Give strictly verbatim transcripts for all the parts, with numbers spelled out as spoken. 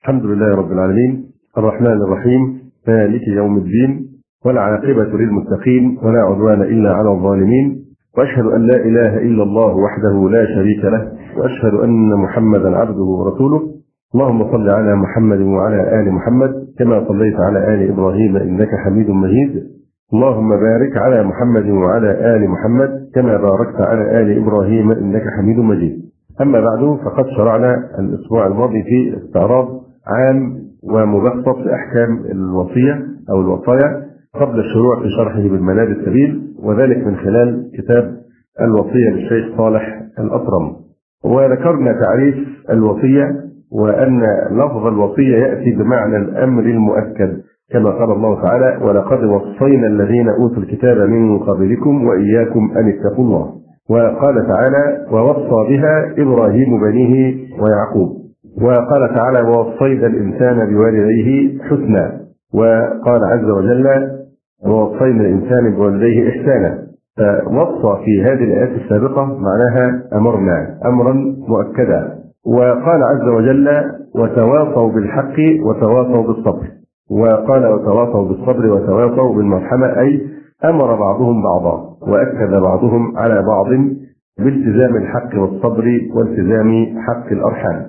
الحمد لله رب العالمين الرحمن الرحيم مالك يوم الدين والعاقبة للمتقين ولا عدوان إلا على الظالمين، وأشهد أن لا إله إلا الله وحده لا شريك له، وأشهد أن محمدا عبده ورسوله. اللهم صل على محمد وعلى آل محمد كما صليت على آل إبراهيم إنك حميد مجيد. اللهم بارك على محمد وعلى آل محمد كما باركت على آل إبراهيم إنك حميد مجيد. أما بعد، فقد شرعنا الأسبوع الماضي في استعراض عام ومبسط لأحكام الوصية أو الوصايا قبل الشروع في شرحه بالمنهج السبيل، وذلك من خلال كتاب الوصية للشيخ صالح الأطرم. وذكرنا تعريف الوصية وأن لفظ الوصية يأتي بمعنى الأمر المؤكد كما قال الله تعالى: ولقد وصينا الذين أوتوا الكتاب من قبلكم وإياكم أن اتقوا الله. وقال تعالى: ووصى بها إبراهيم بنيه ويعقوب. وقال تعالى: ووصينا الإنسان بوالديه حسنا. وقال عز وجل: ووصينا الإنسان بوالديه إحسانا. فوصى في هذه الآيات السابقة معناها أمرنا أمرا مؤكدا. وقال عز وجل: وتواصوا بالحق وتواصوا بالصبر. وقال: وتواصوا بالصبر وتواصوا بالمرحمة، أي أمر بعضهم بعضا وأكد بعضهم على بعض بالتزام الحق والصبر والتزام حق الأرحام.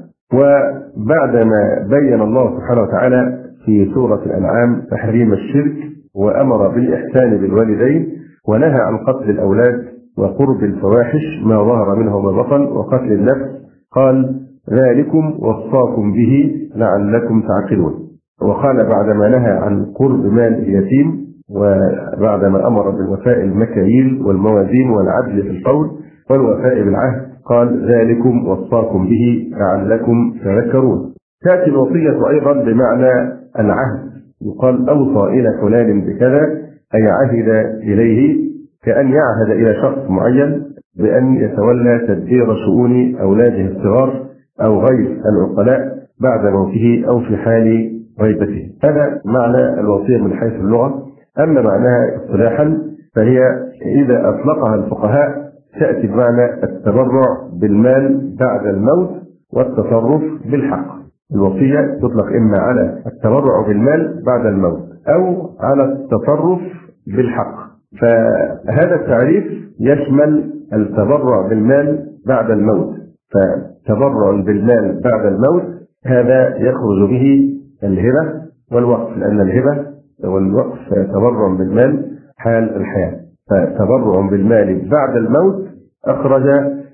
وبعدما بين الله سبحانه وتعالى في سورة الأنعام تحريم الشرك وأمر بالإحسان بالوالدين ونهى عن قتل الأولاد وقرب الفواحش ما ظهر منه وما بطن وقتل النفس، قال: ذلكم وصاكم به لعلكم تعقلون. وقال بعدما نهى عن قرب مال اليتيم وبعدما أمر بالوفاء المكاييل والموازين والعدل في القول والوفاء بالعهد، قال: ذلكم وصاكم به لعلكم تذكرون. تأتي الوصية أيضا بمعنى العهد، يقال: أوصى إلى فلان بكذا، أي عهد إليه، كأن يعهد إلى شخص معين بأن يتولى تدبير شؤون أولاده الصغار أو غير العقلاء بعد موته أو في حال غيبته. هذا معنى الوصية من حيث اللغة. أما معناها اصطلاحا فهي إذا أطلقها الفقهاء تأتي بمعنى التبرع بالمال بعد الموت والتصرف بالحق. الوصية تطلق إما على التبرع بالمال بعد الموت أو على التصرف بالحق. فهذا التعريف يشمل التبرع بالمال بعد الموت. فتبرع بالمال بعد الموت هذا يخرج به الهبة والوقف، لأن الهبة والوقف تبرع بالمال حال الحياة، فتبرع بالمال بعد الموت أخرج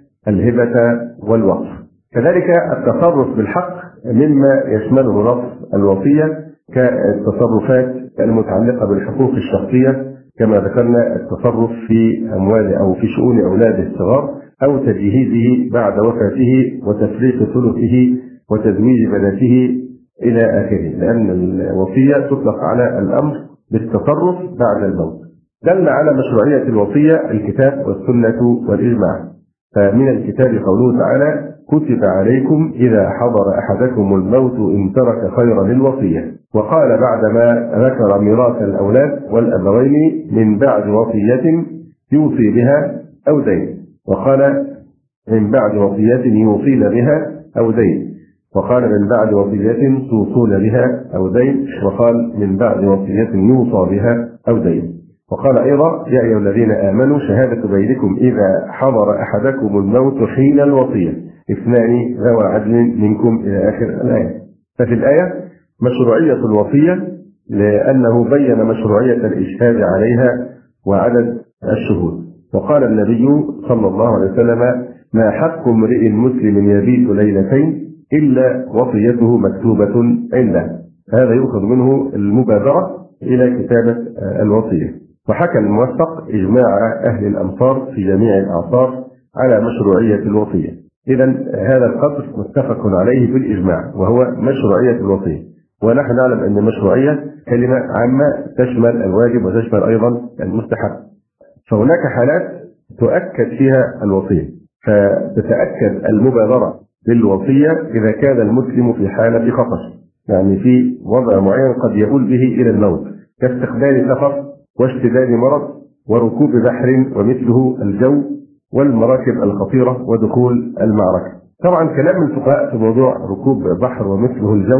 الهبة والوقف. كذلك التصرف بالحق مما يشمله نص الوصية كالتصرفات المتعلقة بالحقوق الشخصية، كما ذكرنا التصرف في أموال أو في شؤون أولاده الصغار أو تجهيزه بعد وفاته وتفريق ثلثه وتزويج بناته إلى آخره، لأن الوصية تطلق على الأمر بالتصرف بعد الموت. دل على مشروعية الوصية الكتاب والسنة والإجماع. فمن الكتاب قوله تعالى: كتب عليكم إذا حضر أحدكم الموت إن ترك خيرا للوصية. وقال بعدما ذكر ميراث الأولاد والأبوين: من بعد وصية يوصي بها أو دين. وقال: من بعد وصية يوصين بها أو دين. وقال: من بعد وصية توصون بها أو دين. وقال: من بعد وصية يوصى بها أو دين. وقال أيضا: يا أيها الذين آمنوا شهادة بينكم إذا حضر أحدكم الموت حين الوصية اثنان ذوى عدل منكم إلى آخر الآية. ففي الآية مشروعية الوصية لأنه بين مشروعية الإشهاد عليها وعدد الشهود. وقال النبي صلى الله عليه وسلم: ما حق امرئ مسلم يبيت ليلتين إلا وصيته مكتوبة عنده. هذا يؤخذ منه المبادرة إلى كتابة الوصية. وحكى الموثق إجماع أهل الأمصار في جميع الأعصار على مشروعية الوصية. إذا هذا القدر متفق عليه بالإجماع وهو مشروعية الوصية. ونحن نعلم أن المشروعية كلمة عامة تشمل الواجب وتشمل أيضا المستحب. فهناك حالات تؤكد فيها الوصية، فتتأكد المبادرة بالوصية إذا كان المسلم في حالة خطر، يعني في وضع معين قد يؤول به إلى الموت كاستقبال سفر واشتداد مرض وركوب بحر ومثله الجو والمراكب الخطيرة ودخول المعركة. طبعا كلام الفقهاء في موضوع ركوب بحر ومثله الجو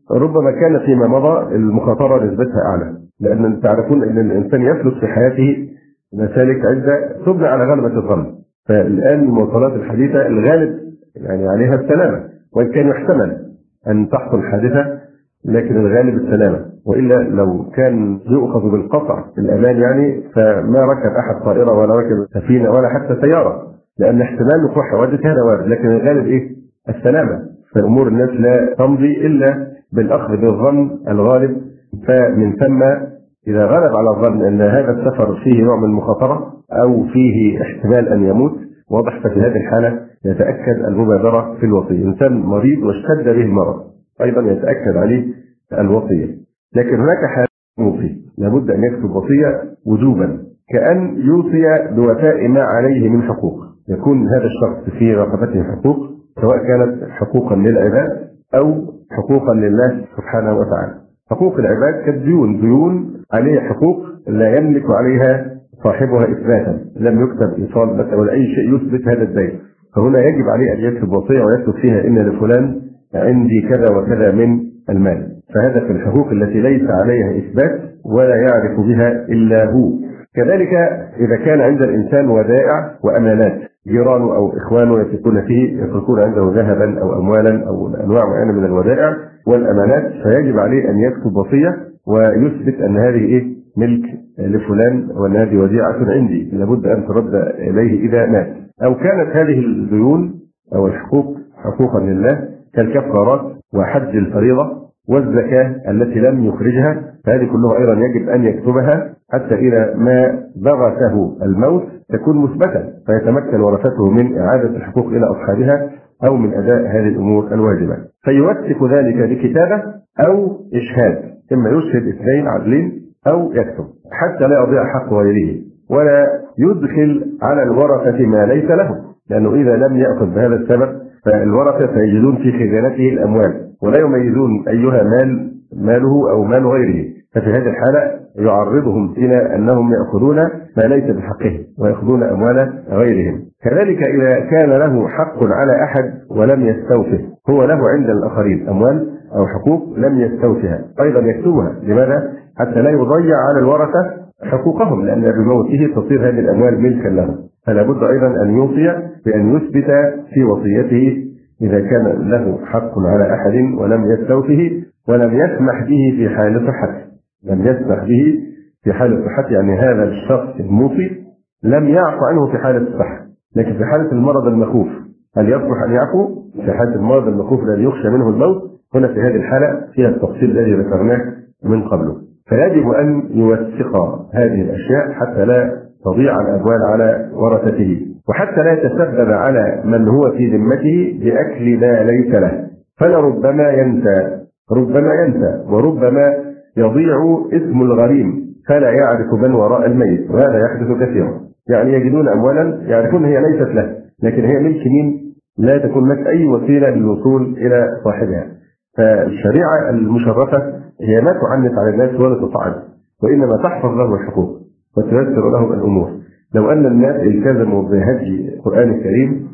ربما كان فيما مضى المخاطرة نسبتها أعلى، لأن تعرفون أن الإنسان يسلك في حياته مسالك عدة تبنى على غلبة الظن. فالآن المواصلات الحديثة الغالب يعني عليها السلامة، وإن كان يحتمل أن تحصل حادثة لكن الغالب السلامة، وإلا لو كان يؤخذ بالقطع الأمان يعني فما ركب أحد طائرة ولا ركب سفينة ولا حتى سيارة، لأن احتمال وقوع حوادث هذا وارد، لكن الغالب إيه؟ السلامة. فأمور الناس لا تمضي إلا بالأخذ بالظن الغالب. فمن ثم إذا غلب على الظن أن هذا السفر فيه نوع من المخاطرة أو فيه احتمال أن يموت، واضح ففي هذه الحالة يتأكد المبادرة في الوصية. إنسان مريض واشتد به المرض أيضا يتأكد عليه الوصية. لكن هناك حالة موصي لابد أن يكتب وصية وجوبا، كأن يوصي بوفاء ما عليه من حقوق، يكون هذا الشخص في رقبته حقوق، سواء كانت حقوقا للعباد أو حقوقا لله سبحانه وتعالى. حقوق العباد كالديون، ديون عليه حقوق لا يملك عليها صاحبها إثباتا، لم يكتب إيصال مثلا ولا أي شيء يثبت هذا الدين، فهنا يجب عليه أن يكتب وصية ويكتب فيها إن لفلان عندي كذا وكذا من المال. فهذا في الحقوق التي ليس عليها إثبات ولا يعرف بها إلا هو. كذلك إذا كان عند الإنسان ودائع وأمانات، جيرانه أو إخوانه يثقون فيه، يتركون عنده ذهبا أو أموالا أو أنواع معينة من الودائع والأمانات، فيجب عليه أن يكتب وصية ويثبت أن هذه إيه؟ ملك لفلان وأن هذه وديعة عندي لابد أن ترد إليه إذا مات. أو كانت هذه الديون أو الحقوق حقوقا لله كالكفارات وحج الفريضة والزكاة التي لم يخرجها، فهذه كلها أيضا يجب أن يكتبها حتى إذا ما بغته الموت تكون مثبتا، فيتمكن ورثته من إعادة الحقوق إلى أصحابها أو من أداء هذه الأمور الواجبة. فيوثق ذلك بكتابة أو إشهاد، إما يشهد اثنين عدلين أو يكتب حتى لا يضيع حق غيره، ولا يدخل على الورثة ما ليس له، لأنه إذا لم يأخذ بهذا السبب فالورثة سيجدون في خزانته الأموال ولا يميزون أيها مال ماله أو مال غيره، ففي هذه الحالة يعرضهم إلى أنهم يأخذون ما ليس بحقه ويأخذون أموال غيرهم. كذلك إذا كان له حق على أحد ولم يستوفه، هو له عند الآخرين أموال أو حقوق لم يستوفها، أيضا يكتبها. لماذا؟ حتى لا يضيع على الورثة حقوقهم، لأن بموته تصير هذه الأموال ملكا له. فلا بد أيضا أن يوصي بأن يثبت في وصيته إذا كان له حق على أحد ولم يستوفه ولم يسمح به في حال صحته، لم يسمح به في حال صحته، يعني هذا الشخص الموصي لم يعفو عنه في حالة الصحة، لكن في حالة المرض المخوف هل يصلح أن يعفو؟ في حالة المرض المخوف الذي يخشى منه الموت، هنا في هذه الحالة فيها التفصيل الذي ذكرناه من قبله. فيجب أن يوثق هذه الأشياء حتى لا تضيع الأموال على ورثته، وحتى لا يتسبب على من هو في ذمته بأكل ما ليس له، فلربما ينسى ربما ينسى وربما يضيع اسم الغريم فلا يعرف من وراء الميت، وهذا يحدث كثيرا. يعني يجدون أموالا يعرفون هي ليست له لكن هي ملك مين؟ لا تكون لك أي وسيلة للوصول إلى صاحبها. فالشريعة المشرفة هي ما تعنت على الناس ولا تطعن، وإنما تحفظ له الحقوق وتيسر له الأمور. لو أن الناس التزموا بهدي القرآن الكريم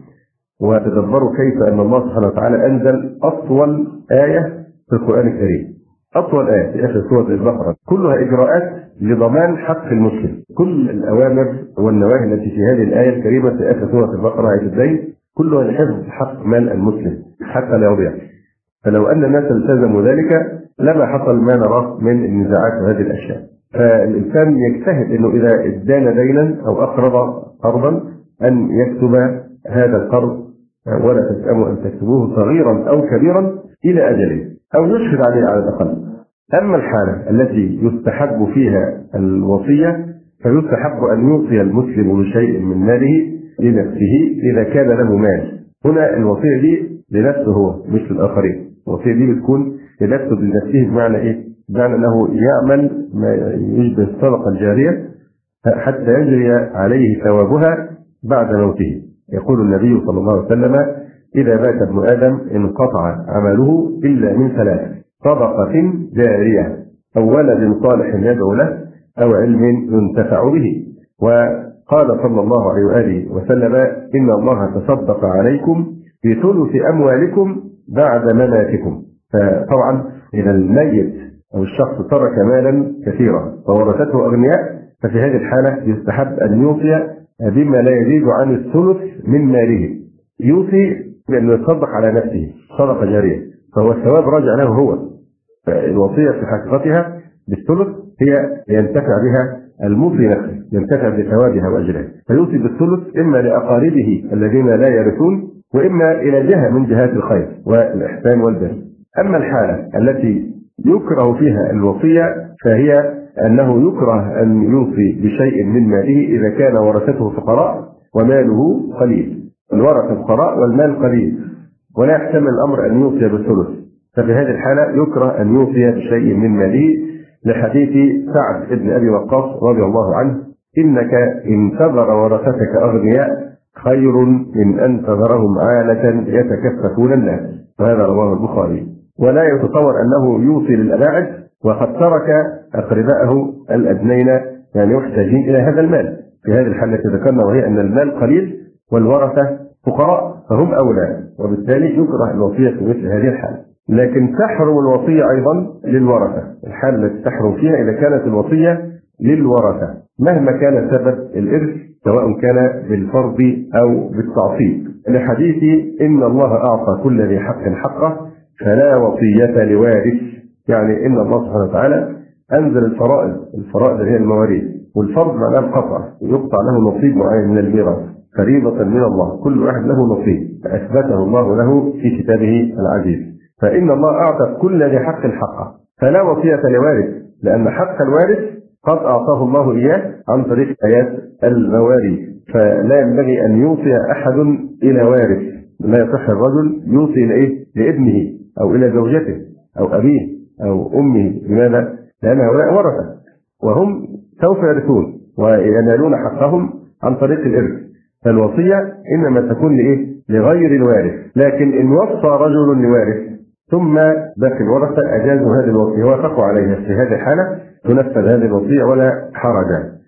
وتدبروا كيف أن الله سبحانه وتعالى أنزل أطول آية في القرآن الكريم، أطول آية في آخر سورة البقرة، كلها إجراءات لضمان حق المسلم. كل الأوامر والنواهي التي في هذه الآية الكريمة في آخر سورة البقرة آية الدين كلها لحفظ حق مال المسلم حتى لا يضيع. فلو أن الناس التزموا ذلك لما حصل ما نراه من النزاعات وهذه الأشياء. فالإنسان يجتهد أنه إذا ادان دينا أو أقرض قرضا أن يكتب هذا القرض، ولا تسأموا أن تكتبوه صغيرا أو كبيرا إلى أجله، أو يشهد عليه على الأقل. أما الحالة التي يستحب فيها الوصية فيستحب أن يوصي المسلم بشيء من ماله لنفسه إذا كان له مال. هنا الوصية دي لنفسه هو مش للآخرين، الوصية دي بتكون لنفسه لنفسه بمعنى إيه؟ بمعنى أنه يعمل ما يشبه الصدقة الجارية حتى يجري عليه ثوابها بعد موته. يقول النبي صلى الله عليه وسلم: إذا مات ابن آدم انقطع عمله إلا من ثلاث: صدقة جارية أو ولد صالح يدعو له أو علم ينتفع به. وقال صلى الله عليه وآله وسلم: إن الله تصدق عليكم بثلث أموالكم بعد مماتكم. فطبعا إذا الميت أو الشخص ترك مالا كثيرا وورثته أغنياء، ففي هذه الحالة يستحب أن يوصي بما لا يزيد عن الثلث من ماله. يوصي بأنه يتصدق على نفسه صدقة جارية، فهو الثواب راجع له هو. فالوصية في حقيقتها بالثلث هي ينتفع بها الموصي نفسه، ينتفع بثوابها وأجرها، فيوصي بالثلث إما لأقاربه الذين لا يرثون، وإما إلى جهة من جهات الخير والإحسان والبر. أما الحالة التي يكره فيها الوصية فهي أنه يكره أن يوصي بشيء من ماله إذا كان ورثته فقراء وماله قليل. الورثة فقراء والمال قليل ولا يحتمل الأمر أن يوصي بالثلث، ففي هذه الحالة يكره أن يوصي بشيء من ماله، لحديث سعد بن أبي وقاص رضي الله عنه: إنك إن تذر ورثتك أغنياء خير من أن تذرهم عالة يتكففون الناس. وهذا رواه البخاري. ولا يتصور أنه يوصي للأباعد وقد ترك أقربائه الأدنين يعني يحتاجين إلى هذا المال. في هذه الحالة ذكرنا وهي أن المال قليل والورثة فقراء فهم أولى، وبالتالي يكره الوصية في مثل هذه الحالة. لكن تحرم الوصية أيضا للورثة. الحالة التي تحرم فيها إذا كانت الوصية للورثة مهما كان سبب الإرث، سواء كان بالفرض أو بالتعصيب، لحديث إن الله أعطى كل ذي حق حقه فلا وصية لوارث. يعني إن الله سبحانه وتعالى أنزل الفرائض، الفرائض هي المواريث، والفرض معناه القطع، يقطع له نصيب معين من الميراث فريضة من الله، كل واحد له نصيب أثبته الله له في كتابه العزيز. فإن الله أعطى كل ذي حق حقه فلا وصية لوارث، لأن حق الوارث قد أعطاه الله إياه عن طريق آيات المواريث، فلا ينبغي أن يوصي أحد إلى وارث. لا يصح الرجل يوصي لإيه؟ لابنه أو إلى زوجته أو أبيه أو أمه. لماذا؟ لأن هؤلاء ورثة وهم سوف يرثون وينالون حقهم عن طريق الإرث، فالوصية إنما تكون لإيه؟ لغير الوارث. لكن إن وصى رجل لوارث ثم باقي الورثة أجازوا هذه الوصية وافقوا عليها، في هذه الحالة تنفذ هذه الوصية ولا حرج.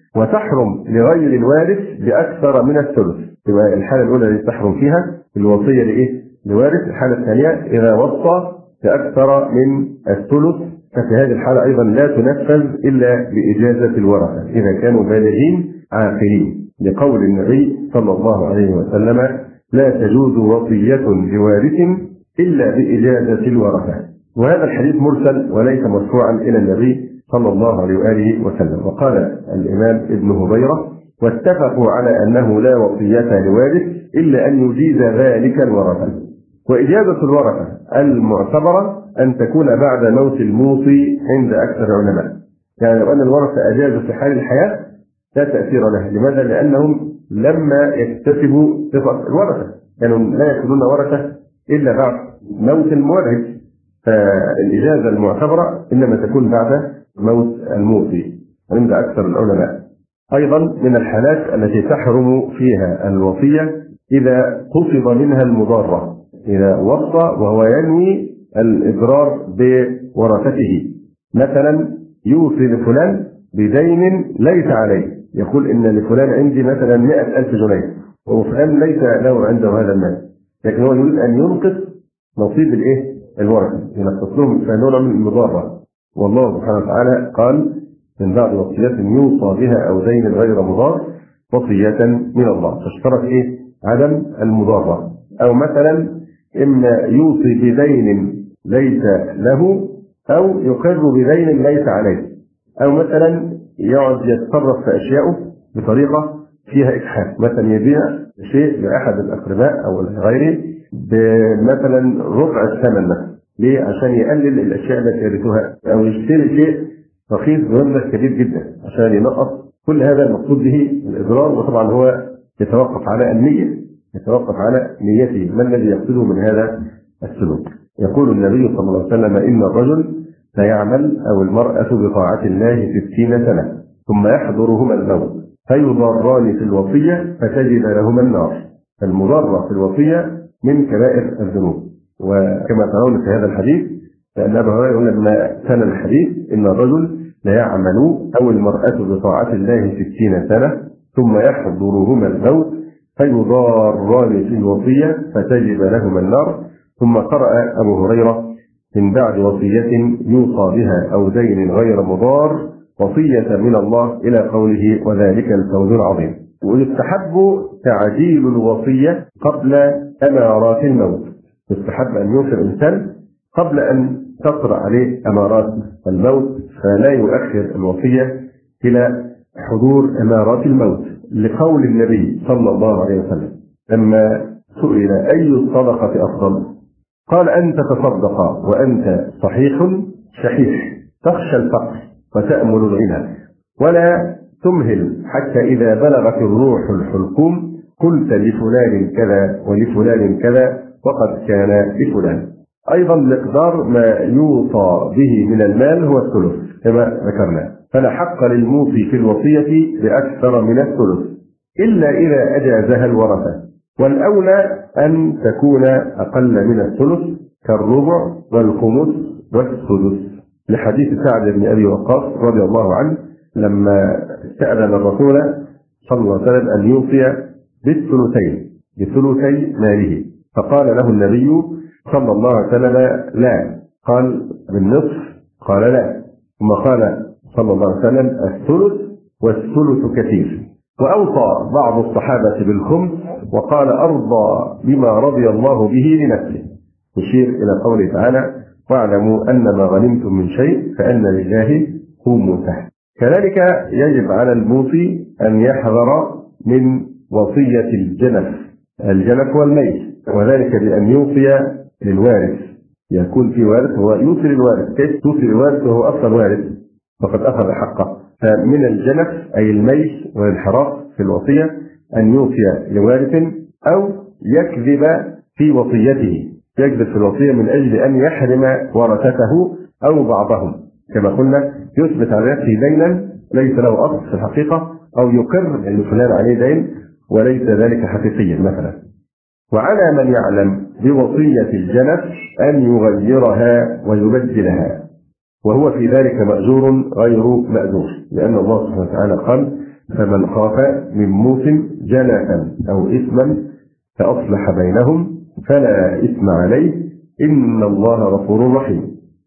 وتحرم لغير الوارث بأكثر من الثلث. يبقى الحالة الأولى التي تحرم فيها الوصية لإيه؟ لوارث. الحالة الثانية إذا وصى بأكثر من الثلث، ففي هذه الحالة أيضا لا تنفذ إلا بإجازة الورثة إذا كانوا بالغين عاقلين، لقول النبي صلى الله عليه وسلم: لا تجوز وصية لوارث إلا بإجازة الورثة. وهذا الحديث مرسل وليس مرفوعا إلى النبي صلى الله عليه وآله وسلم. وقال الإمام ابن هبيرة: واتفقوا على أنه لا وصية لوارث إلا أن يجيز ذلك الورثة. وإجازة الورثة المعتبرة أن تكون بعد موت الموصي عند أكثر العلماء. يعني لو أن الورثة أجازوا في حال الحياة لا تأثير لها. لماذا؟ لأنهم لما يكتسبوا صفة الورثة كانوا يعني لا يكونون ورثة إلا بعد موت المورث، فالإجازة المعتبرة إنما تكون بعد موت الموصي عند أكثر العلماء. أيضا من الحالات التي تحرم فيها الوصية إذا قصد منها المضارة، إذا وصى وهو ينوي الإضرار بورثته. مثلا يوصي لفلان بدين ليس عليه، يقول إن لفلان عندي مثلا مئة ألف جنيه وفلان ليس له عنده هذا المال، لكن هو يريد أن ينقص نصيب الإيه؟ الورثة، ينقص لهم فنوع من المضارة. والله سبحانه وتعالى قال: من بعد وصية يوصى بها أو دين غير مضار وصية من الله، فاشترط إيه؟ عدم المضارة. أو مثلا إما يوصي بدين ليس له أو يقر بدين ليس عليه، أو مثلا يقعد يتصرف في أشياءه بطريقة فيها إجحاف، مثلا يبيع شيء لأحد الأقرباء أو غيره بمثلا ربع الثمن مثلا، ليه؟ عشان يقلل الأشياء التي يرثها، أو يشتري شيء رخيص بمبلغ كبير جدا عشان ينقص. كل هذا المقصود به الإضرار، وطبعا هو يتوقف على النية، يتوقف على نيته، ما الذي يقصده من هذا السلوك. يقول النبي صلى الله عليه وسلم: إن الرجل سيعمل أو المرأة بطاعة الله ستين سنة ثم يحضرهما الموت فيضران في الوصية فتجد لهما النار. المضارة في الوصية من كبائر الذنوب. وكما ترون في هذا الحديث فإن أبا هريرة يقول لما سن الحديث: إن الرجل ليعمل أو المرأة بطاعة الله ستين سنة ثم يحضرهما الموت فيضاران في الوصية فتجد لهما النار. ثم قرأ أبو هريرة: من بعد وصية يوصى بها أو دين غير مضار وصية من الله إلى قوله وذلك الفوز العظيم. ويستحب تعجيل الوصية قبل أمارات الموت. يستحب أن يوصي الإنسان قبل أن تطرأ عليه أمارات الموت، فلا يؤخر الوصية إلى حضور أمارات الموت، لقول النبي صلى الله عليه وسلم لما سئل أي الصدقة أفضل قال أن تتصدق وأنت صحيح شحيح تخشى الفقر وتأمل الغنى ولا تمهل حتى إذا بلغت الروح الحلقوم قلت لفلان كذا ولفلان كذا وقد كان لفلان. أيضا مقدار ما يوصى به من المال هو الثلث كما ذكرنا، فلا حق للموصي في الوصية بأكثر من الثلث إلا إذا أجازها الورثة، والأولى أن تكون أقل من الثلث كالربع والخمس والسدس، لحديث سعد بن أبي وقاص رضي الله عنه لما استأذن الرسول صلى الله عليه وسلم أن يوصي بالثلثين بثلثي ماله، فقال له النبي صلى الله عليه وسلم لا، قال بالنصف، قال لا، ثم قال صلى الله عليه وسلم الثلث والثلث كثير. وأوصى بعض الصحابة بالخمس وقال أرضى بما رضي الله به لنفسه، يشير إلى قوله تعالى واعلموا أن ما غنمتم من شيء فأن لله خمسه. كذلك يجب على الموصي أن يحذر من وصية الجنف. الجنف هو الميت، وذلك بأن يوصي للوارث، يكون في وارث هو يوصي للوارث. كيف توصي للوارث وهو أصلا وارث فقد أخذ حقه؟ فمن الجنف أي الميت والانحراف في الوصية أن يوصي لوارث أو يكذب في وصيته، يكذب في الوصية من أجل أن يحرم ورثته أو بعضهم، كما قلنا يثبت على نفسه دينا ليس له أصل في الحقيقة، أو يقر أن فلان عليه دين وليس ذلك حقيقيا مثلا. وعلى من يعلم بوصية الجنف أن يغيرها ويبدلها، وهو في ذلك مأجور غير مأجور، لأن الله سبحانه وتعالى قال فمن خاف من موص جنفا أو إثما فأصلح بينهم فلا إثم عليه إن الله غفور رحيم.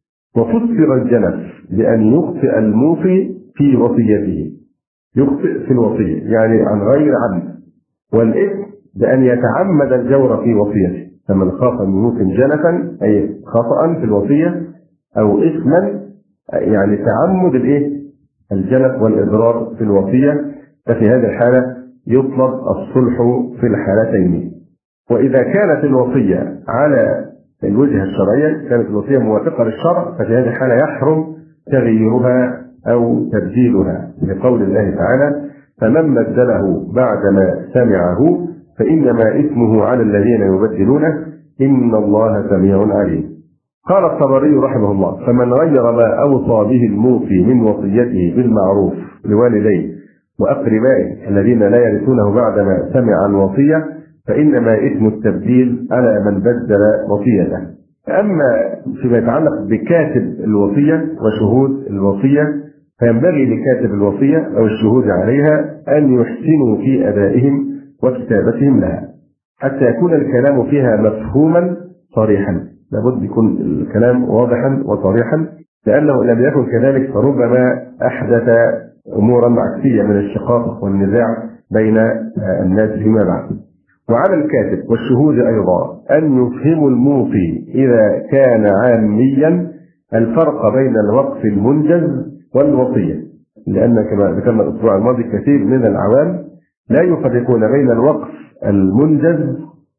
وفسر الجنف بأن يخطئ الموصي في وصيته، يخطئ في الوصية يعني عن غير عمد، والإثم بأن يتعمد الجور في وصيته، فمن خاف من موص جنفا أي خطأ في الوصية أو إثما يعني تعمد الإيه؟ الجنف والإضرار في الوصية، ففي هذه الحالة يطلب الصلح في الحالتين. وإذا كانت الوصية على الوجهة الشرعية، كانت الوصية موافقة للشرع، ففي هذه الحالة يحرم تغييرها أو تبديلها، لقول الله تعالى فمن بدله بعدما سمعه فإنما إثمه على الذين يبدلونه إن الله سميع عليم. قال الطبري رحمه الله فمن غير ما أوصى به الموصي من وصيته بالمعروف لوالديه وأقربائه الذين لا يرثونه بعدما سمع الوصية فإنما إثم التبديل على من بدل وصيته. أما فيما يتعلق بكاتب الوصية وشهود الوصية فينبغي لكاتب الوصية أو الشهود عليها أن يحسنوا في أدائهم وكتابتهم لها حتى يكون الكلام فيها مفهوما صريحا، لابد يكون الكلام واضحا وصريحا، لأنه لم يكن كذلك فربما أحدث أمورا عكسية من الشقاق والنزاع بين الناس فيما بعد. وعلى الكاتب والشهود أيضا أن يفهموا الموصي إذا كان عاميا الفرق بين الوقف المنجز والوصية، لأن كما ذكرنا الأسبوع الماضي كثير من العوام لا يفرقون بين الوقف المنجز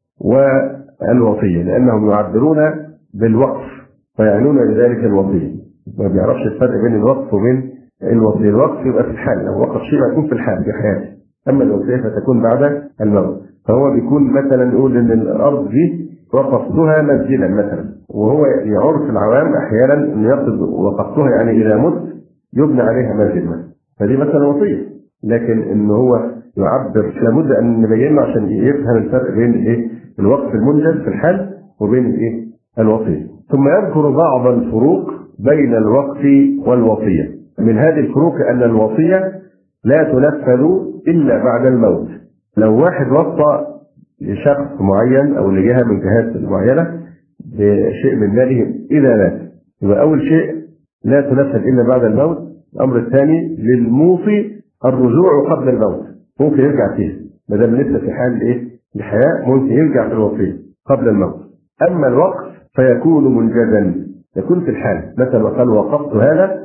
والوصية، لأنهم يعبرون بالوقف ويعنون بذلك الوصية، ما بيعرفش الفرق بين الوقف وبين الوصية. الوقف يبقى في الحال، لو وقف شيء يكون في الحال في حياته، أما الوصية فتكون بعد الموت. فهو بيكون مثلا يقول إن الأرض دي وقفتها مسجدا مثلا، وهو يعرف العوام أحيانا أن يقصد وقفتها يعني إذا مت يبنى عليها مسجد مثلا، فدي مثلا وصية. لكن إن هو يعبر لابد أن نبين عشان يفهم الفرق بين إيه الوقف المنجز في الحال وبين إيه الوصية. ثم يذكر بعض الفروق بين الوقف والوصية. من هذه الفروق أن الوصية لا تنفذ إلا بعد الموت. لو واحد وصى لشخص معين أو لجهة من الجهات المعينة بشيء من ماله إذا مات. يبقى أول شيء لا تنفذ إلا بعد الموت. الأمر الثاني للموصي الرجوع قبل الموت، ممكن يرجع فيه ما دام لسه في حال إيه؟ الحياة، ممكن يرجع في الوصية قبل الموت. أما الوقف فيكون منجزا، يكون في الحال، مثلا وقال وقفت هذا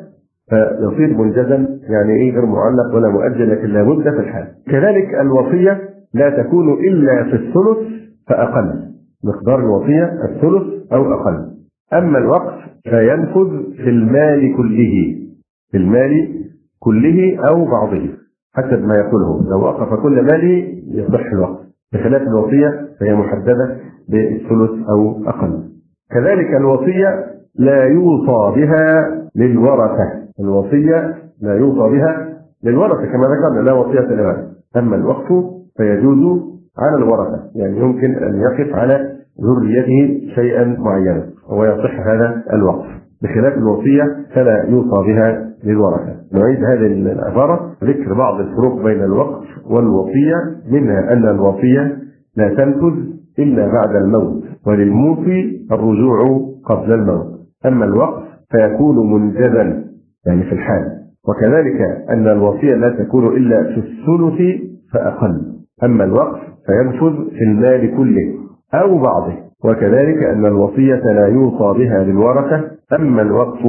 فيصير منجزا، يعني إيه؟ غير معلق ولا مؤجل، لكن لابد في الحال. كذلك الوصية لا تكون إلا في الثلث فأقل، مقدار الوصية الثلث أو أقل. أما الوقف فينفذ في المال كله، في المال كله أو بعضه حسب ما يقوله، لو وقف كل ماله يصح الوقف، بخلاف الوصية فهي محددة بالثلث أو أقل. كذلك الوصية لا يوصى بها للورثة، الوصية لا يوصى بها للورثة كما ذكرنا، لا وصية للورثة. أما الوقف فيجوز على الورثة، يعني يمكن أن يقف على ذريته شيئا معينا ويصح هذا الوقف، بخلاف الوصية فلا يوصى بها للورثة. نعيد هذه العبارة، ذكر بعض الفروق بين الوقف والوصية، منها أن الوصية لا تنفذ إلا بعد الموت، وللموصي الرجوع قبل الموت. أما الوقف فيكون منجزا يعني في الحال. وكذلك أن الوصية لا تكون إلا في الثلث فأقل. أما الوقف فينفذ في المال كله أو بعضه. وكذلك أن الوصية لا يوصى بها للورثة. أما الوقف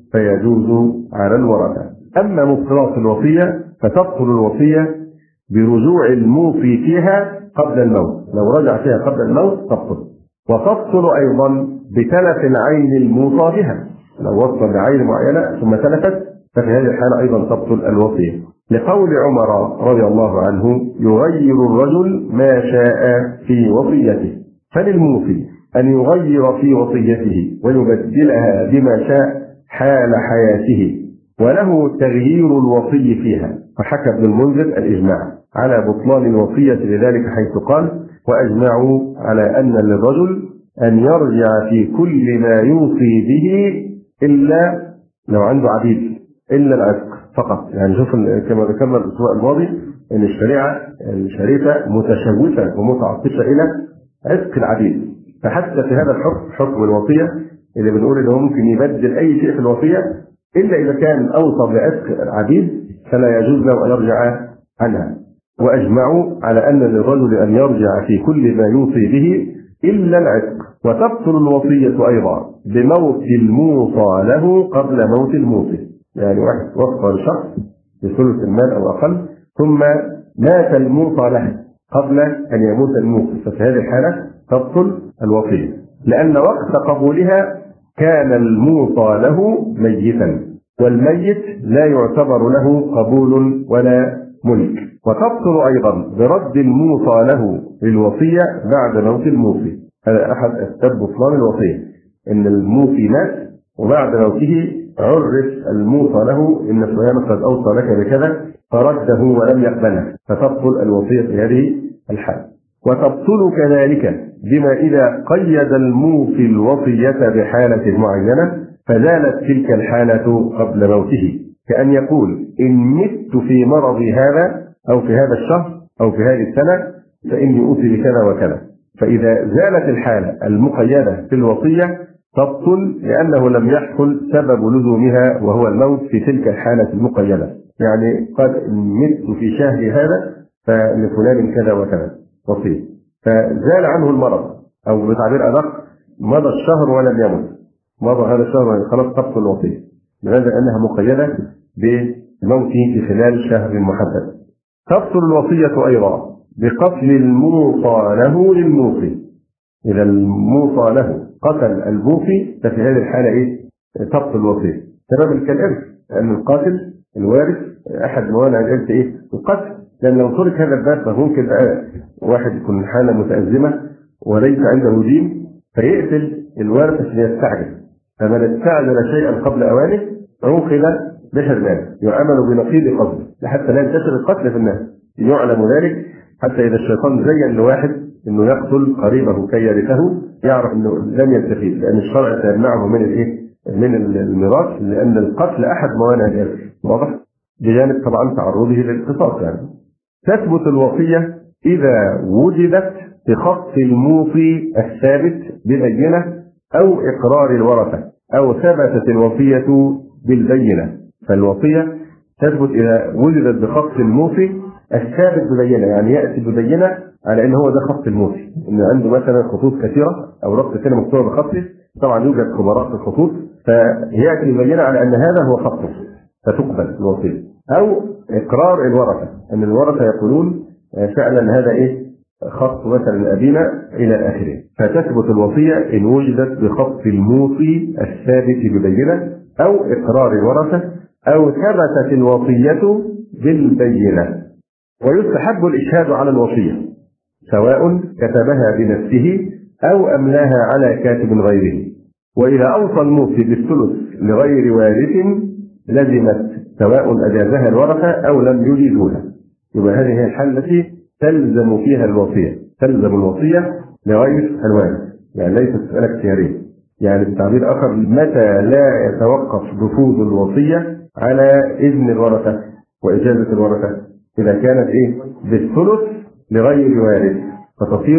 فيجوز على الورثة. أما مبطلات الوصية فتبطل الوصية برجوع الموصي فيها قبل الموت، لو رجع فيها قبل الموت تبطل. وتبطل أيضا بتلف العين الموصى بها، لو وصل بعين معينة ثم تلفت ففي هذه الحالة أيضا تبطل الوصية، لقول عمر رضي الله عنه يغير الرجل ما شاء في وصيته. فللموصي أن يغير في وصيته ويبدلها بما شاء حال حياته، وله تغيير الوصي فيها. وحكى ابن المنذر الإجماع على بطلان الوصية لذلك، حيث قال وأجمعوا على أن للرجل أن يرجع في كل ما يوصي به إلا لو عنده عبيد، إلا العتق فقط. يعني شوف كما ذكرنا الأسبوع الماضي أن الشريعة الشريفة متشوفة ومتعطشة إلى عتق العبيد، فحتى في هذا الحكم، حكم الوصية اللي بنقول إنه ممكن يبدل أي شيء في الوصية إلا إذا كان أوصى بعتق العبيد فلا يجوز له أن يرجع عنها. وأجمعوا على أن للرجل أن يرجع في كل ما يوصي به إلا العتق. وتبطل الوصية أيضا بموت الموصى له قبل موت الموصي، يعني واحد وصى لشخص بثلث المال أو أقل ثم مات الموصى له قبل أن يموت الموصي، ففي هذه الحالة تبطل الوصية، لأن وقت قبولها كان الموصى له ميتا، والميت لا يعتبر له قبول ولا ملك. وتبطل أيضا برد الموصى له للوصية بعد موت الموصي. هذا أحد أسباب بطلان الوصية، إن الموصي مات وبعد موته عرف الموصى له إن فلان قد أوصى لك بكذا فرده ولم يقبله، فتبطل الوصية في هذه الحال. وتبطل كذلك بما إذا قيد الموصي الوصية بحالة معينة فزالت تلك الحالة قبل موته، كأن يقول إن مت في مرضي هذا أو في هذا الشهر أو في هذه السنة فإني أوصي بكذا وكذا. فإذا زالت الحالة المقيدة في الوصية تبطل، لأنه لم يحصل سبب لزومها وهو الموت في تلك الحالة المقيدة. يعني قد مت في شهر هذا فلفلان كذا وكذا وصية، فزال عنه المرض، أو بتعبير أدق مضى الشهر ولم يمت، مضى هذا الشهر خلاص تبطل الوصية، لماذا؟ لأنها مقيدة بموته في خلال شهر محدد. تبطل الوصية أيضا بقتل الموصى له للموصي. إذا الموصى له قتل الموصي ففي هذه الحالة إيه؟ تبطل الوصية. سبب كالإرث، لأن القاتل الوارث أحد موانع الإرث إيه؟ القتل. لأن لو ترك هذا الباب فممكن بقى واحد يكون حالة متأزمة وليس عنده دين فيقتل الوارث عشان يستعجل، فمن استعجل شيئا قبل أوانه عوقب بحرمانه، يعمل بنقيض قصده لحتى لا ينتشر القتل في الناس. يعلم ذلك حتى إذا الشيطان زين لواحد إنه يقتل قريبه كي يرثه يعرف إنه لم يستفيد، لأن الشرع سيمنعه من الإيه؟ من الميراث، لأن القتل أحد موانع الإرث، واضح؟ بجانب طبعا تعرضه للقصاص. يعني تثبت الوصية إذا وجدت بخط الموصي الثابت ببينة أو إقرار الورثة أو ثبتت الوصية بالبينة. فالوصية تثبت إذا وجدت بخط الموصي الثابت ببينة، يعني يأتي ببينة على أن هو ده خط الموصي، إن عنده مثلا خطوط كثيرة أو رقم كده مكتوبة بخطه، طبعا يوجد خبراء في الخطوط، فيأتي ببينة على أن هذا هو خطه فتقبل الوصية. أو إقرار الورثة، أن الورثة يقولون فعلا هذا إيه خط مثلا أبينا إلى آخره، فتثبت الوصية إن وجدت بخط الموصي الثابت ببينة أو إقرار الورثة أو ثبتت الوصية بالبينة. ويستحب الإشهاد على الوصية سواء كتبها بنفسه أو أملاها على كاتب غيره. وإذا أوصى الموصي بالثلث لغير وارث لزمت سواء أجازها الورثة أو لم يجيزوها. يبقى هذه هي الحالة التي تلزم فيها الوصية، تلزم الوصية لغير الوارث، يعني ليست مسألة اختيارية. يعني بتعبير آخر، متى لا يتوقف نفوذ الوصية على إذن الورثة وإجازة الورثة؟ إذا كانت إيه بالثلث لغير وارث فتصير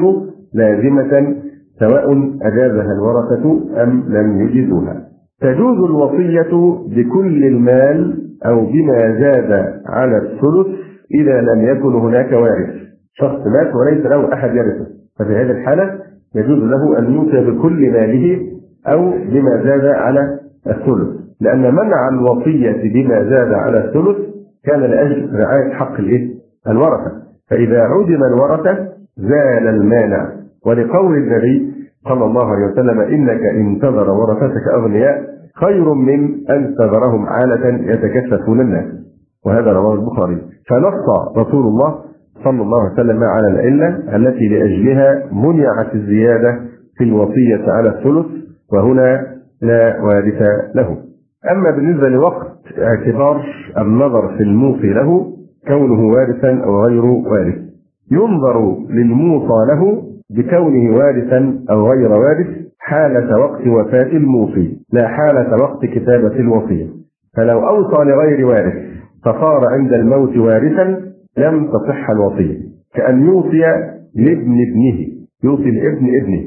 لازمة سواء أجازها الورثة أم لم يجيزوها. تجوز الوصية بكل المال أو بما زاد على الثلث إذا لم يكن هناك وارث، شخص مات وليس له أحد يرثه، ففي هذه الحالة يجوز له أن يوصي بكل ماله أو بما زاد على الثلث، لأن منع الوصية بما زاد على الثلث كان لأجل رعاية حق الورثة، فإذا عدم الورثة زال المانع. ولقول النبي صلى الله عليه وسلم إنك إن تذر ورثتك أغنياء خير من أن تذرهم عالة يتكففون الناس، وهذا رواه البخاري. فنص رسول الله صلى الله عليه وسلم على العلة التي لأجلها منعت الزيادة في الوصية على الثلث، وهنا لا وارث له. أما بالنسبة لوقت اعتبار النظر في الموصي له كونه وارثا أو غير وارث، ينظر للموصى له بكونه وارثا أو غير وارث حالة وقت وفاة الموصي لا حالة وقت كتابة الوصية. فلو أوصى لغير وارث فصار عند الموت وارثا لم تصح الوصية، كأن يوصي لابن ابنه، يوصي لابن ابنه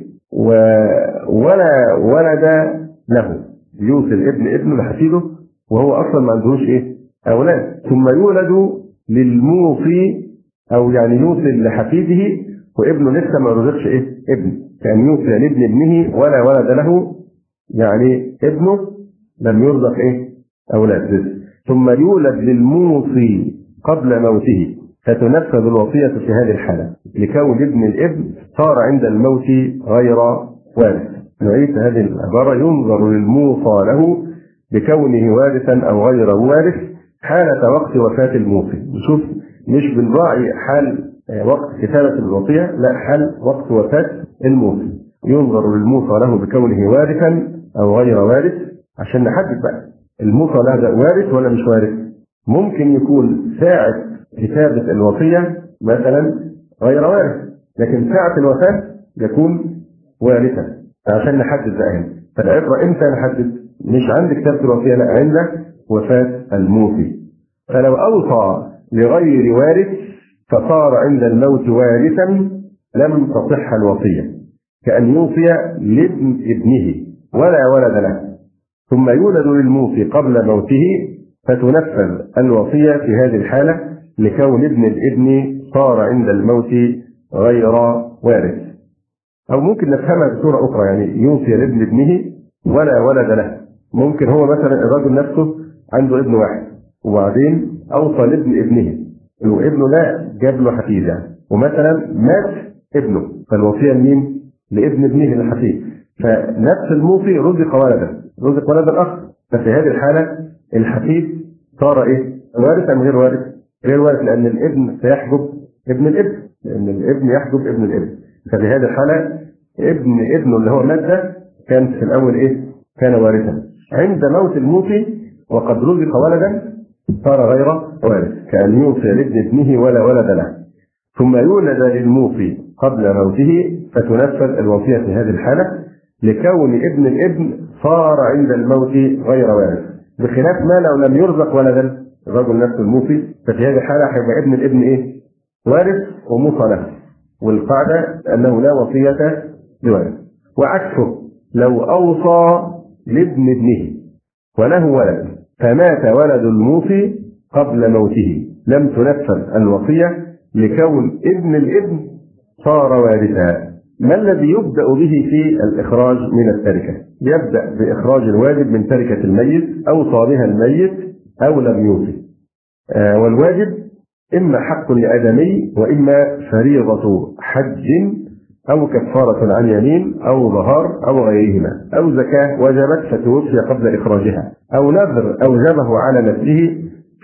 ولا ولد له، يوصي لابن ابنه لحفيده وهو أصلا ما عندهوش إيه أولاد، ثم يولد للموصي أو يعني يوصي لحفيده وابنه لسه ما رزقش إيه ابن، كأن يوصي لابن ابنه ولا ولد له، يعني ابنه لم يرزق إيه أولاد لسه، ثم يولد للموصي قبل موته فتنفذ الوصية في هذه الحالة لكون ابن الابن صار عند الموت غير وارث. نعيد هذه العبارة، ينظر للموصى له بكونه وارثا أو غير وارث حالة وقت وفاة الموصي. نشوف مش بنراعي حال وقت كتابة الوصية، لا حال وقت وفاة الموصي. ينظر للموصى له بكونه وارثا أو غير وارث عشان نحدد بقى الموصى له وارث ولا مش وارث. ممكن يكون ساعة كتابة الوصية مثلا غير وارث، لكن ساعة الوفاة يكون وارثا، عشان نحدد بقى هنا. فالعبرة امتى نحدد؟ مش عند كتابة الوصية، لا عند وفاة الموصي. فلو أوصى لغير وارث فصار عند الموت وارثا لم تصح الوصية، كأن يوصي لابن ابنه ولا ولد له، ثم يولد للموصي قبل موته فتنفذ الوصية في هذه الحالة لكون ابن الابن صار عند الموت غير وارث. أو ممكن نفهمها بصورة أخرى، يعني يوصي لابن ابنه ولا ولد له. ممكن هو مثلا الرجل نفسه عنده ابن واحد وبعدين أوصى لابن ابنه وابنه لا جاب له حفيد يعني، ومثلا مات ابنه فالوصية لمين؟ لابن ابنه الحفيد، فنفس الموصي رزق ولدا رزق ولدا آخر، ففي هذه الحالة الحفيد صار إيه؟ وارث أم غير وارث؟ غير وارث، لأن الابن سيحجب ابن الابن، لأن الابن يحجب ابن الابن. ففي هذه الحالة ابن ابنه اللي هو مات ده كان في الأول إيه؟ كان وارثا. عند موت الموصي وقد رزق ولدا صار غير وارث، كأن يوصي لابن ابنه ولا ولد له، ثم يولد للموصي قبل موته فتنفذ الوصية في هذه الحالة لكون ابن الابن صار عند الموت غير وارث، بخلاف ما لو لم يرزق ولدا الرجل نفسه الموصي، ففي هذه الحالة هيبقى ابن الابن إيه؟ وارث وموصى له، والقاعدة أنه لا وصية لوارث. وعكسه لو أوصى لابن ابنه وله ولد فمات ولد الموصي قبل موته لم تنفذ الوصية لكون ابن الابن صار وارثا. ما الذي يبدأ به في الإخراج من التركة؟ يبدأ بإخراج الواجب من تركة الميت أوصى بها الميت أو لم يوصي. آه والواجب إما حق لآدمي وإما فريضة حج أو كفارة عن يمين أو ظهار أو غيرهما، أو زكاة وجبت فتوفي قبل إخراجها، أو نذر أوجبه على نفسه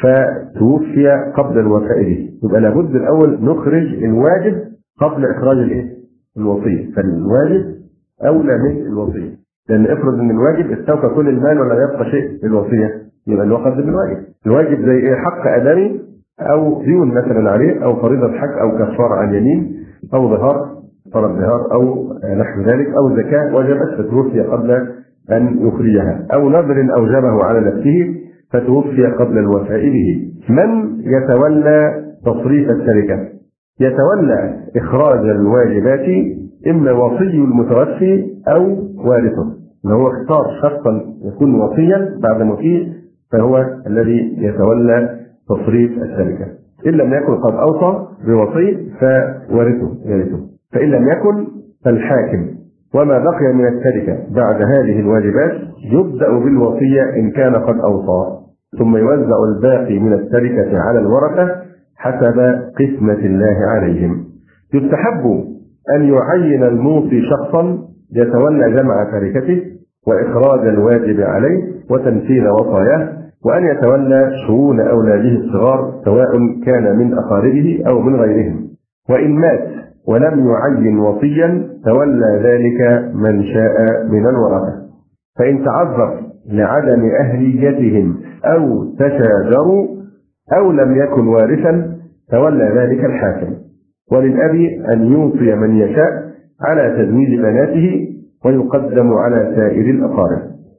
فتوفي قبل الوفاء به. يبقى لابد الأول نخرج الواجب قبل إخراج الإيه؟ الوصية. فالواجب أولى من الوصية، لأن افرض إن الواجب استوفى كل المال ولا يبقى شيء للوصية، يبقى اللي هو قدم الواجب. الواجب زي إيه؟ حق آدمي أو ديون مثلا عليه، أو فريضة حج أو كفارة عن يمين أو ظهار فرض ظهار أو نحو ذلك، أو زكاة وجبت فتوفي قبل أن يخرجها، أو نذر أوجبه على نفسه فتوفي قبل الوفاء به. من يتولى تصريف التركة؟ يتولى إخراج الواجبات إما وصي المتوفي أو وارثه. لو هو اختار شخصا يكون وصيا بعد موته فهو الذي يتولى تصريف التركة. إن لم يكن قد أوصى بوصي فوارثه يرثه، فإن لم يكن فالحاكم. وما بقي من التركة بعد هذه الواجبات يبدأ بالوصية إن كان قد أوصى، ثم يوزع الباقي من التركة على الورثة حسب قسمة الله عليهم. يستحب أن يعين الموصي شخصا يتولى جمع تركته وإخراج الواجب عليه وتنفيذ وصاياه، وأن يتولى شؤون أولاده الصغار سواء كان من أقاربه أو من غيرهم. وإن مات ولم يعين وصيا تولى ذلك من شاء من الورثة. فإن تعذر لعدم أهليتهم أو تشاجروا أو لم يكن وارثا تولى ذلك الحاكم. وللأب أن يوصي من يشاء على تزويج بناته ويقدم على سائر الأقارب.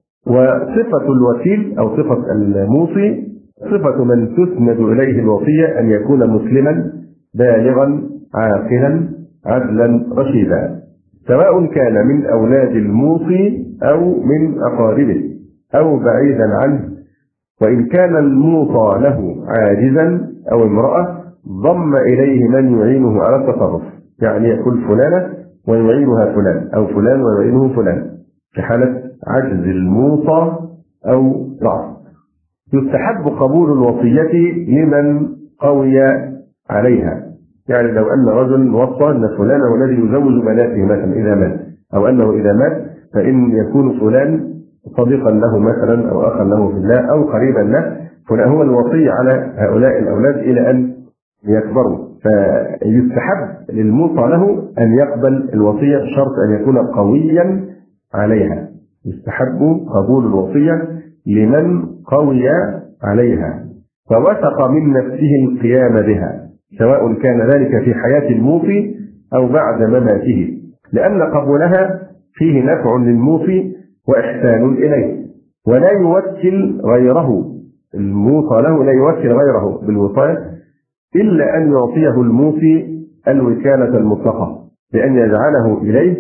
وصفة الوكيل أو صفة الموصي صفة من تسند إليه الوصية أن يكون مسلما بالغا عاقلا عدلا رشيدا، سواء كان من أولاد الموصي أو من أقاربه أو بعيدا عنه. وإن كان الموصى له عاجزا أو امرأة ضم إليه من يعينه على التصرف، يعني يقول فلانة ويعينها فلان أو فلان ويعينه فلان في حالة عجز الموصى أو ضعف. يستحب قبول الوصية لمن قوي عليها، يعني لو أن رجل وصى أن فلان هو الذي يزوج بناته مثلا إذا مات، أو أنه إذا مات فإن يكون فلان صديقا له مثلا أو أخا له في الله أو قريبا له، فلان هو الوصي على هؤلاء الأولاد إلى أن يكبروا. فيستحب للموصى له أن يقبل الوصية بشرط أن يكون قويا عليها. يستحب قبول الوصية لمن قوي عليها فوثق من نفسه القيام بها، سواء كان ذلك في حياة الموصي أو بعد مماته، لأن قبولها فيه نفع للموصي وإحسان إليه، ولا يوكل غيره. الموصى له لا يوكل غيره بالوصاية إلا أن يعطيه الموصي الوكالة المطلقة بأن يجعله إليه،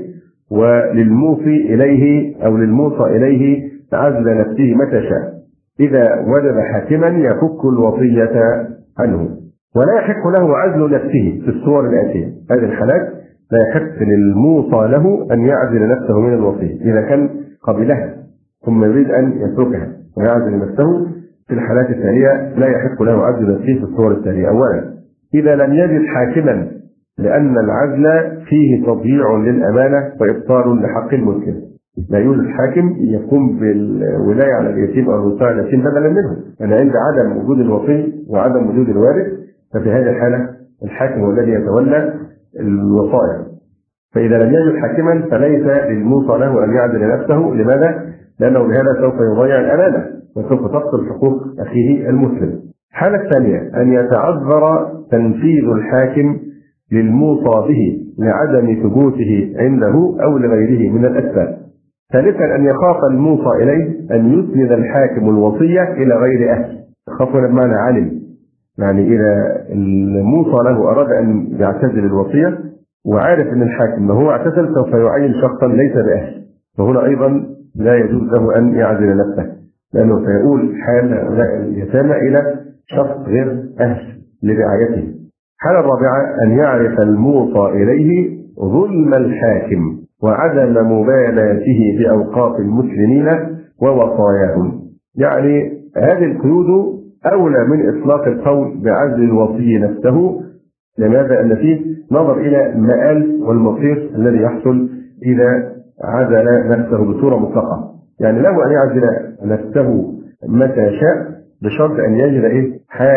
وللموصي إليه أو للموصى إليه عزل نفسه متى شاء إذا وجد حاكما يفك الوصية عنه. ولا يحق له عزل نفسه في الصور الآتية. هذه الحالات لا يحق للموصى له أن يعزل نفسه من الوصية إذا كان قبلها ثم يريد أن يتركها ويعزل نفسه. في الحالات التالية لا يحق له عزل نفسه في الصور التالية: أولا، إذا لم يجد حاكما، لأن العزل فيه تضييع للأمانة وإبطال لحق المسلم. لا يوجد حاكم يقوم بالولاية على اليتيم أو الوصاية على اليتيم بدلا منه، لأن عند عدم وجود الوصي وعدم وجود الوارث ففي هذه الحالة الحاكم هو الذي يتولى الوصايا. فإذا لم يجد حاكما فليس للموصى له أن يعزل نفسه. لماذا؟ لأنه بهذا سوف يضيع الأمانة وسوف تفقد حقوق أخيه المسلم. الحالة الثانية أن يتعذر تنفيذ الحاكم للموصى به لعدم ثبوته عنده أو لغيره من الأسباب. ثالثا أن يخاف الموصى إليه أن يسند الحاكم الوصية إلى غير أهل. خاف بمعنى علم، يعني إذا الموصى له أراد أن يعتزل الوصية وعارف أن الحاكم ما هو اعتزل سوف يعين شخصا ليس بأهل، وهنا أيضا لا يجوز له أن يعزل نفسه، لأنه سيقول حال هؤلاء اليتامى إلى شخص غير أهل لرعايته. الحالة الرابعة أن يعرف الموصى إليه ظلم الحاكم وعدم مبالاته بأوقاف المسلمين ووصاياهم. يعني هذه القيود أولى من إطلاق القول بعزل الوصي نفسه. لماذا؟ أن فيه نظر إلى المآل والمصير الذي يحصل إذا عزل نفسه بصورة مطلقة. يعني له أن يعزل نفسه متى شاء بشرط أن يجد إيه؟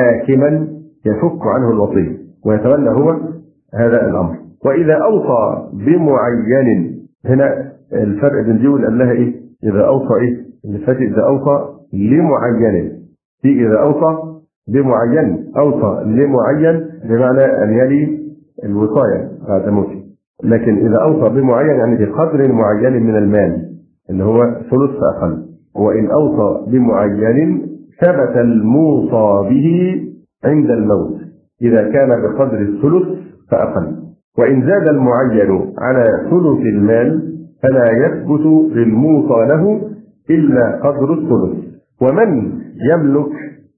حاكما يفك عنه الوصي ويتولى هو هذا الأمر. وإذا أوصى بمعين، هنا الفرق بين دي واللي قال لها إيه؟ إذا أوصى إيه؟ اللي فات إذا أوصى لمعين، في إذا أوصى بمعين، أوصى لمعين بمعنى أن يلي الوصاية بعد موته. لكن إذا أوصى بمعين يعني بقدر معين من المال اللي هو ثلث فأقل. وإن أوصى بمعين ثبت الموصى به عند الموت إذا كان بقدر الثلث فأقل. وإن زاد المعين على ثلث المال فلا يثبت للموصى له إلا قدر الثلث. ومن يملك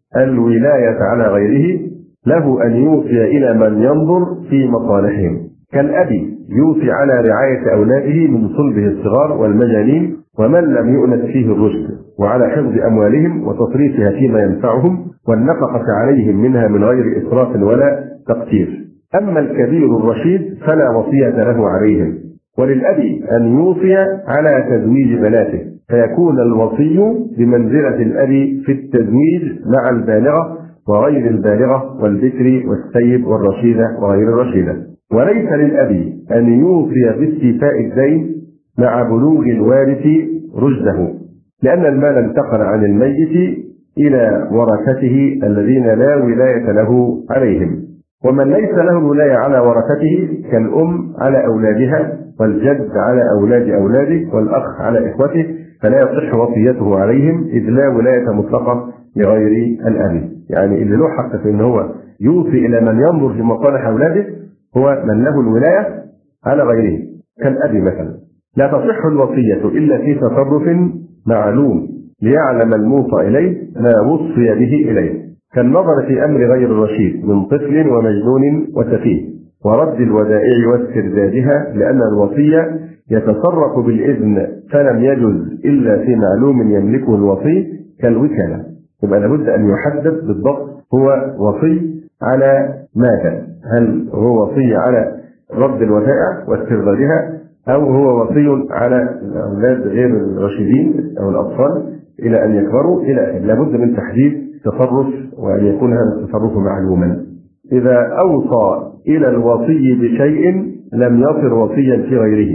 الولاية على غيره له أن يوصي إلى من ينظر في مصالحهم، كالأبي يوصي على رعاية أولاده من صلبه الصغار والمجانين ومن لم يؤنس فيه الرشد، وعلى حفظ أموالهم وتصريفها فيما ينفعهم والنفقة عليهم منها من غير إسراف ولا تقتير. أما الكبير الرشيد فلا وصية له عليهم. وللأبي أن يوصي على تزويج بناته فيكون الوصي بمنزلة الأبي في التزويج مع البالغة وغير البالغة والبكر والسيب والرشيدة وغير الرشيدة. وليس للأبي أن يوصي باستيفاء الدين مع بلوغ الوارث رشده، لأن المال انتقل عن الميت إلى ورثته الذين لا ولاية له عليهم. ومن ليس له الولاية على ورثته كالأم على أولادها والجد على أولاد أولاده والأخ على إخوته فلا يصح وصيته عليهم، إذ لا ولاية مطلقة لغير الأب. يعني اللي له حق في أن هو يوصي إلى من ينظر في مصالح أولاده هو من له الولاية على غيره كالأب مثلا. لا تصح الوصية إلا في تصرف معلوم ليعلم الموصى إليه ما وصي به إليه، كالنظر في أمر غير الرشيد من طفل ومجنون وسفيه، ورد الودائع واستردادها، لأن الوصية يتصرف بالإذن فلم يجز إلا في معلوم يملكه الوصي كالوكالة. يبقى لابد أن يحدد بالضبط هو وصي على ماذا، هل هو وصي على رد الودائع واستردادها أو هو وصي على الأولاد غير الرشيدين أو الأطفال إلى أن يكبروا إلى أن لابد من تحديد تصرف وأن يكون هذا التصرف معلوما. إذا أوصى إلى الوصي بشيء لم يصر وصيا في غيره،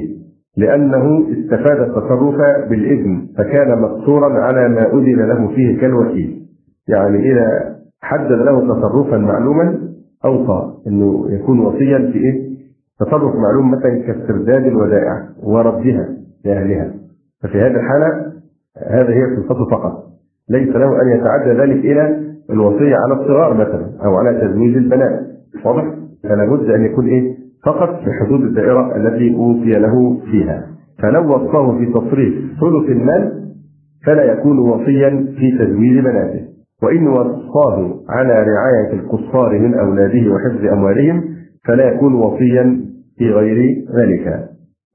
لأنه استفاد التصرف بالإذن فكان مقصورا على ما أذن له فيه كالوكيل. يعني إذا حدد له تصرفا معلوما أوصى أنه يكون وصيا في إيه؟ تصرف معلوم مثلا كاسترداد الودائع وردها لأهلها، ففي هذه الحالة هذا هي صفته فقط، ليس له أن يتعدى ذلك إلى الوصية على الصغار مثلا أو على تزويج البنات. واضح؟ فلا بد أن يكون إيه؟ فقط في حدود الدائرة التي أوصي له فيها. فلو وصاه في تصريف ثلث المال فلا يكون وصيا في تزويج بناته، وإن وصاه على رعاية القصار من أولاده وحفظ أموالهم فلا يكون وصيا في غير ذلك.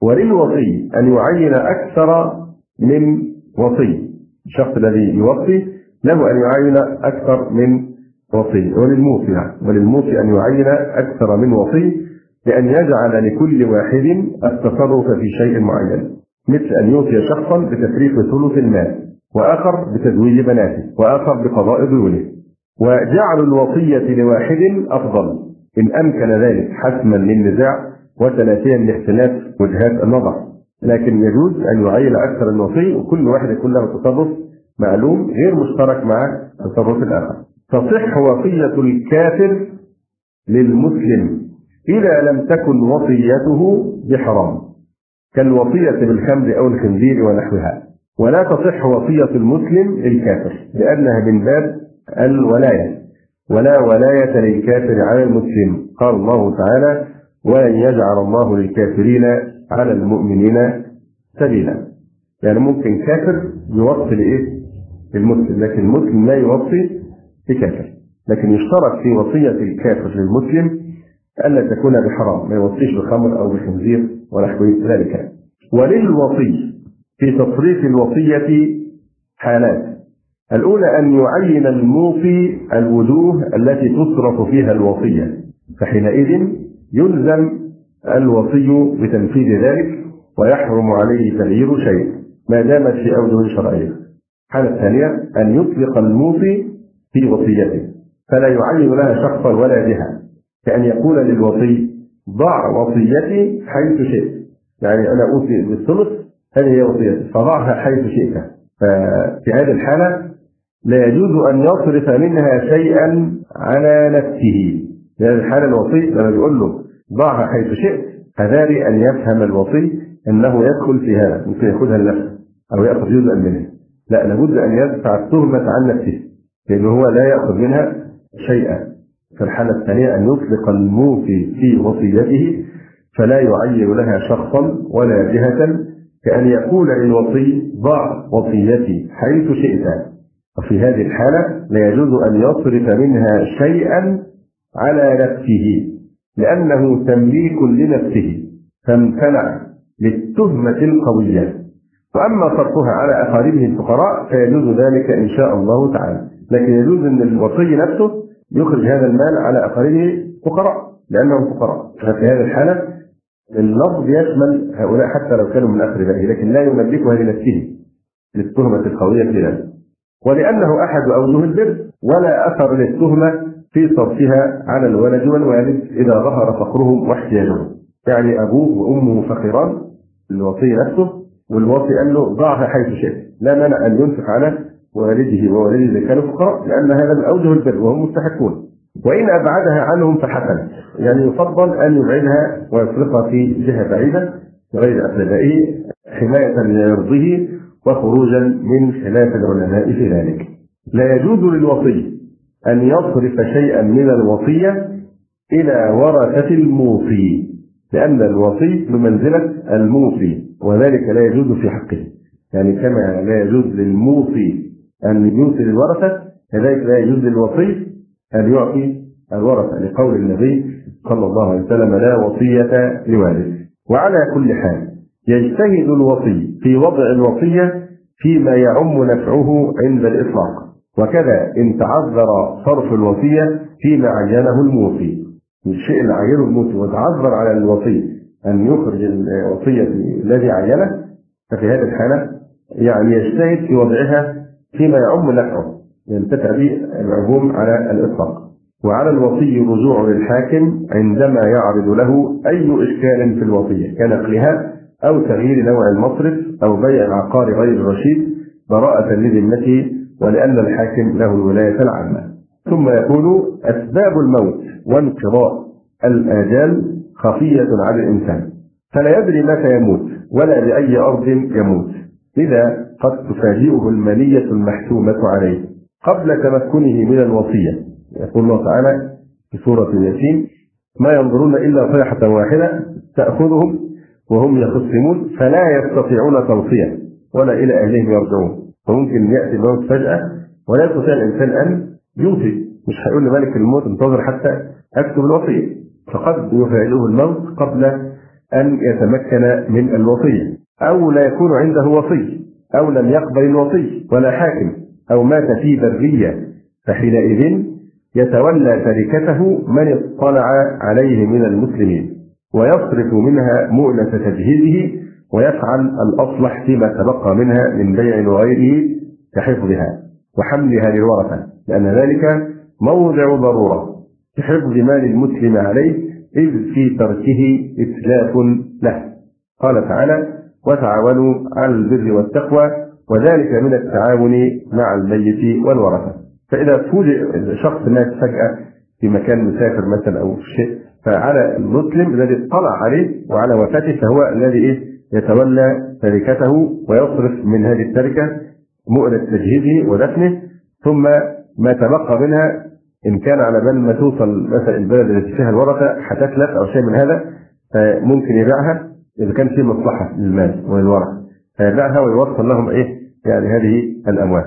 وللوصي أن يعين أكثر من وصي، الشخص الذي يوصي له أن يعين أكثر من وصي. وللموصي وللموصي أن يعين أكثر من وصي لأن يجعل لكل واحد التصرف في شيء معين، مثل أن يوصي شخصا بتفريق ثلث المال، وآخر بتزويج بناته، وآخر بقضاء ديونه. وجعل الوصية لواحد أفضل إن أمكن ذلك حسما للنزاع وتلافيا لاختلاف وجهات النظر، لكن يجوز أن يعين أكثر من وصي وكل واحد يكون له تصرف معلوم غير مشترك مع تصرف الآخر. تصح وصية الكافر للمسلم إذا لم تكن وصيته بحرام كالوصية بالخمر أو الخنزير ونحوها، ولا تصح وصية المسلم للكافر لأنها من باب الولاية، ولا ولاية للكافر على المسلم. قال الله تعالى: ولن يجعل الله للكافرين على المؤمنين سبيلا. يعني ممكن كافر يوصي لإيه؟ للمسلم، لكن المسلم لا يوصي لكافر. لكن يشترط في وصية الكافر للمسلم ألا تكون بحرام، ما يوصيش بخمر أو بخنزير ونحو ذلك. وللوصي في تصريف الوصية حالات. الأولى أن يعين الموصي الوجوه التي تصرف فيها الوصية، فحينئذ يلزم الوصي بتنفيذ ذلك ويحرم عليه تغيير شيء ما دامت في أوجه شرعية. الحالة الثانية أن يطلق الموصي في وصيته فلا يعين لها شخصا ولا جهة، كأن يقول للوصي ضع وصيتي حيث شئت، يعني أنا أوصي بالثلث هذه هي وصيتي فضعها حيث شئت. ففي هذه الحالة لا يجوز أن يصرف منها شيئا على نفسه. في هذه الحالة الوصي لما بيقول له ضعها حيث شئت فذلك أن يفهم الوصي أنه يدخل في هذا، ممكن يأخذها لنفسه أو يأخذ جزءا منها، لا، لابد أن يدفع التهمة عن نفسه لأنه هو لا يأخذ منها شيئا. في الحالة الثانية أن يطلق الموصي في وصيته فلا يعين لها شخصا ولا جهة، كأن يقول للوصي ضع وصيتي حيث شئت. وفي هذه الحالة لا يجوز أن يصرف منها شيئا على نفسه لأنه تمليك لنفسه فامتنع للتهمة القوية. وأما صرفها على أقاربه الفقراء فيجوز ذلك إن شاء الله تعالى، لكن يجوز أن الوصي نفسه يخرج هذا المال على أقاربه فقراء لأنهم فقراء. ففي هذه الحالة اللفظ يشمل هؤلاء حتى لو كانوا من أقربائه، لكن لا يملكها لنفسه للتهمة القوية في ذلك، ولأنه أحد أوجه البر ولا أثر للتهمة في صرفها على الولد والوالد إذا ظهر فقرهم واحتياجهم. يعني أبوه وأمه فقيران، الوصي نفسه والوصي قال له ضعها حيث شئت، لا مانع أن ينفق على والده ووالده إذا كانوا فقراء لأن هذا من أوجه البر وهم مستحقون. وإن أبعدها عنهم فحسن، يعني يفضل أن يبعدها ويصرفها في جهة بعيدة غير أقربائه حماية لعرضه وخروجا من خلاف العلماء في ذلك. لا يجوز للوصي أن يصرف شيئا من الوصية إلى ورثة الموصي، لأن الوصي بمنزلة الموصي وذلك لا يجوز في حقه. يعني كما لا يجوز للموصي أن يوصي للورثة كذلك لا يجوز للوصي أن يعطي الورثة، لقول النبي صلى الله عليه وسلم لا وصية لوارث. وعلى كل حال يجتهد الوصي في وضع الوصية فيما يعم نفعه عند الإطلاق، وكذا إن تعذر صرف الوصية فيما عينه الموصي، الشيء اللي عينه الموصي وتعذر على الوصي أن يخرج الوصية الذي عينه، ففي هذه الحالة يعني يجتهد في وضعها فيما يعم نفعه ينتفع به العموم على الإطلاق. وعلى الوصي الرجوع للحاكم عندما يعرض له أي إشكال في الوصية كنقلها أو تغيير نوع المصرف أو بيع العقار غير الرشيد براءة لذمته، ولأن الحاكم له الولاية العامة. ثم يقول أسباب الموت وانقضاء الآجال خفية على الإنسان فلا يدري متى يموت ولا بأي أرض يموت، لذا قد تفاجئه المنية المحتومة عليه قبل تمكنه من الوصية. يقول الله تعالى في سورة الياسين ما ينظرون إلا صيحة واحدة تأخذهم وهم يخصمون فلا يستطيعون توصية ولا إلى أهلهم يرجعون. فممكن يأتي الموت فجأة ولا يستطيع الإنسان أن يوصي، مش هيقول لملك الموت انتظر حتى أكتب الوصية، فقد يفاجئه الموت قبل أن يتمكن من الوصية، أو لا يكون عنده وصي أو لم يقبل الوصي ولا حاكم أو مات في برية، فحينئذ يتولى تركته من اطلع عليه من المسلمين ويصرف منها مؤنة تجهيزه ويفعل الأصلح فيما تبقى منها من بيع وغيره كحفظها وحملها للورثة، لأن ذلك موضع ضرورة في حفظ مال المسلم عليه إذ في تركه إتلاف له. قال تعالى وتعاونوا على البر والتقوى وذلك من التعاون مع الميت والورثة. فإذا فوجئ شخص مات فجأة في مكان مسافر مثلا أو شيء، فعلى المسلم الذي اطلع عليه وعلى وفاته فهو الذي إيه يتولى تركته ويصرف من هذه التركة مؤنة تجهيزه ودفنه، ثم ما تبقى منها إن كان على بال ما توصل مثلا البلد التي فيها الورثة هتتلف أو شيء من هذا فممكن يبيعها إذا كان فيه مصلحة للمال وللورثة، فيبيعها ويوصل لهم إيه يعني هذه الأموال.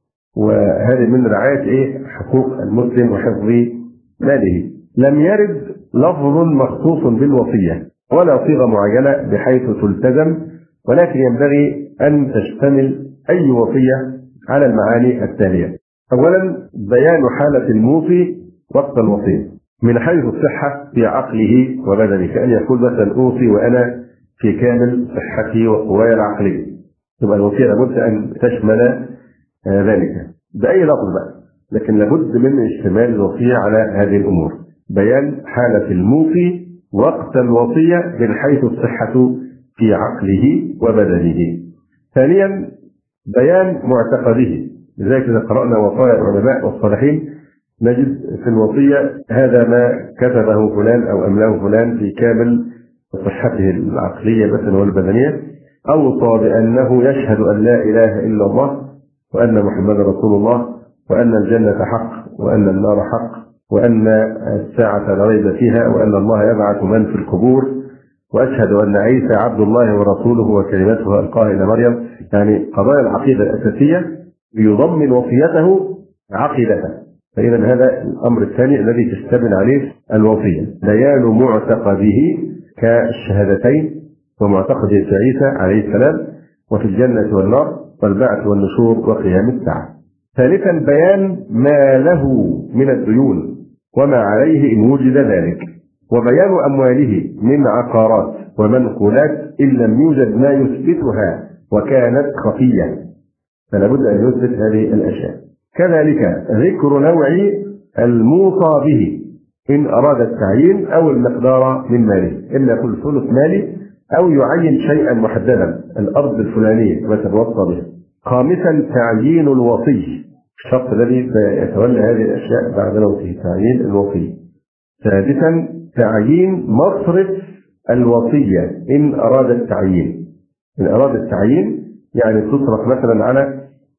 وهذه من رعاية إيه حقوق المسلم وحفظ ماله. لم يرد لفظ مخصوص بالوصية ولا صيغة معينة بحيث تلتزم، ولكن ينبغي أن تشتمل أي وصية على المعاني التالية. أولا بيان حالة الموصي وقت الوصية من حيث الصحة في عقله وبدنه، كأن يقول مثلا أوصي وأنا في كامل صحتي وقواي العقلية، يبقى الوصية لابد أن تشمل ذلك بأي لفظ بقى، لكن لابد من اشتمال الوصية على هذه الأمور. بيان حالة الموصي وقت الوصية من حيث الصحة في عقله وبدنه. ثانيا بيان معتقده، لذلك إذا قرأنا وصايا العلماء والصالحين نجد في الوصية هذا ما كتبه فلان أو أملاه فلان في كامل صحته العقلية مثلا والبدنية، أوصى بأنه يشهد أن لا إله إلا الله وأن محمد رسول الله وأن الجنة حق وأن النار حق وأن الساعة لا ريب فيها وأن الله يبعث من في القبور وأشهد أن عيسى عبد الله ورسوله وكلمته ألقاها إلى مريم. يعني قضايا العقيدة الأساسية يضمن وصيته عقيدته. فإذا هذا الأمر الثاني الذي تشتمل عليه الوصية، بيان معتقده كالشهادتين ومعتقد عيسى عليه السلام وفي الجنة والنار والبعث والنشور وقيام الساعة. ثالثا بيان ما له من الديون وما عليه إن وجد ذلك، وبيان أمواله من عقارات ومنقولات إن لم يوجد ما يثبتها وكانت خفية، فلا بد أن يثبت هذه الأشياء. كذلك ذكر نوع الموصى به إن أراد التعيين أو المقدار من ماله، إما يكون ثلث مالي أو يعين شيئا محددا، الأرض الفلانية مثلا وصى به. خامسا تعيين الوصي، الشخص الذي سيتولى هذه الأشياء بعد موته، تعيين الوصي. سادسا تعيين مصرف الوصية إن أراد التعيين، إن أراد التعيين يعني تصرف مثلا على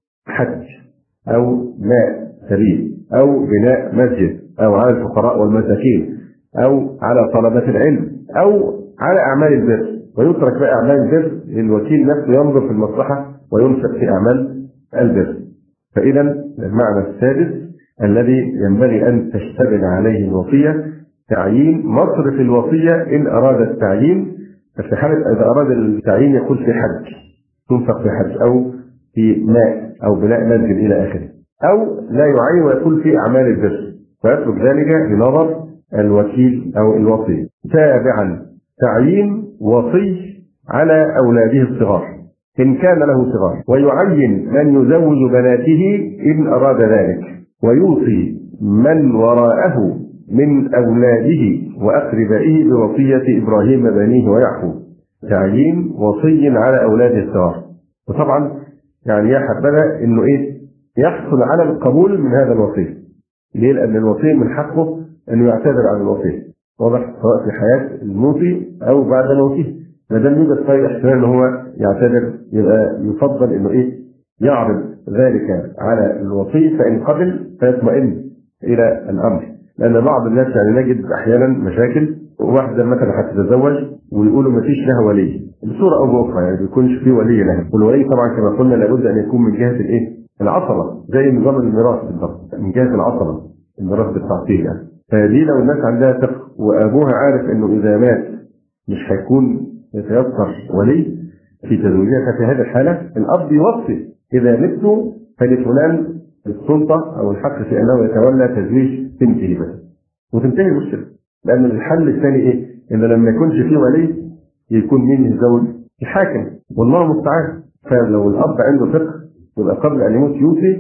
حج أو ماء سبيل أو بناء مسجد أو على الفقراء والمساكين أو على طلبة العلم أو على أعمال البر، ويترك بقى أعمال البر للوكيل نفسه ينظر في المصلحة وينفق في أعمال البر. فإذا المعنى السادس الذي ينبغي أن تشتمل عليه الوصية تعيين مصرف الوصية إن أراد التعيين. في حالة إذا أراد التعيين يكون في حج، تنفق في حج أو في ماء أو بناء مسجد إلى آخره، أو لا يعين ويكون في أعمال البر فيترك ذلك لنظر الوكيل أو الوصي. سابعا تعيين وصي على أولاده الصغار إن كان له صغار، ويعين من يزوج بناته إن أراد ذلك، ويوصي من وراءه من أولاده وأقربائه بوصية إبراهيم بنيه ويعقوب. تعيين وصي على أولاده الصغار. وطبعا يعني يا حبذا إنه إيه يحصل على القبول من هذا الوصي. ليه؟ لأن الوصي من حقه أنه يعتذر عن الوصي، واضح، سواء في حياة الموصي أو بعد موته. ما دام يوجد طيب احتمال أنه هو يعتذر يبقى يفضل إنه إيه يعرض ذلك على الوصي، فإن قبل فيطمئن إلى الأمر. لأن بعض الناس يعني نجد أحيانا مشاكل، واحدة مثلا هتتزوج ويقولوا ما فيش لها ولي بصورة أو بأخرى، يعني ما بيكونش في ولي لها، والولي طبعا كما قلنا لابد أن يكون من جهة الإيه؟ العصبة، زي نظام الميراث بالضبط، من جهة العصبة، الميراث بالتعطيل يعني. فدي لو الناس عندها ثقة وأبوها عارف إنه إذا مات مش هيكون يتيسر ولي في تزويجها، ففي هذه الحالة الأب يوصي إذا مت فلفلان السلطة أو الحق في أنه يتولى تزويج بنته بس، وتنتهي المشكلة. لأن الحل الثاني إيه؟ إن لما يكونش فيه ولي يكون مين يتزوج؟ الحاكم، والله المستعان. فلو الأب عنده ثقة يبقى قبل أن يموت يوصي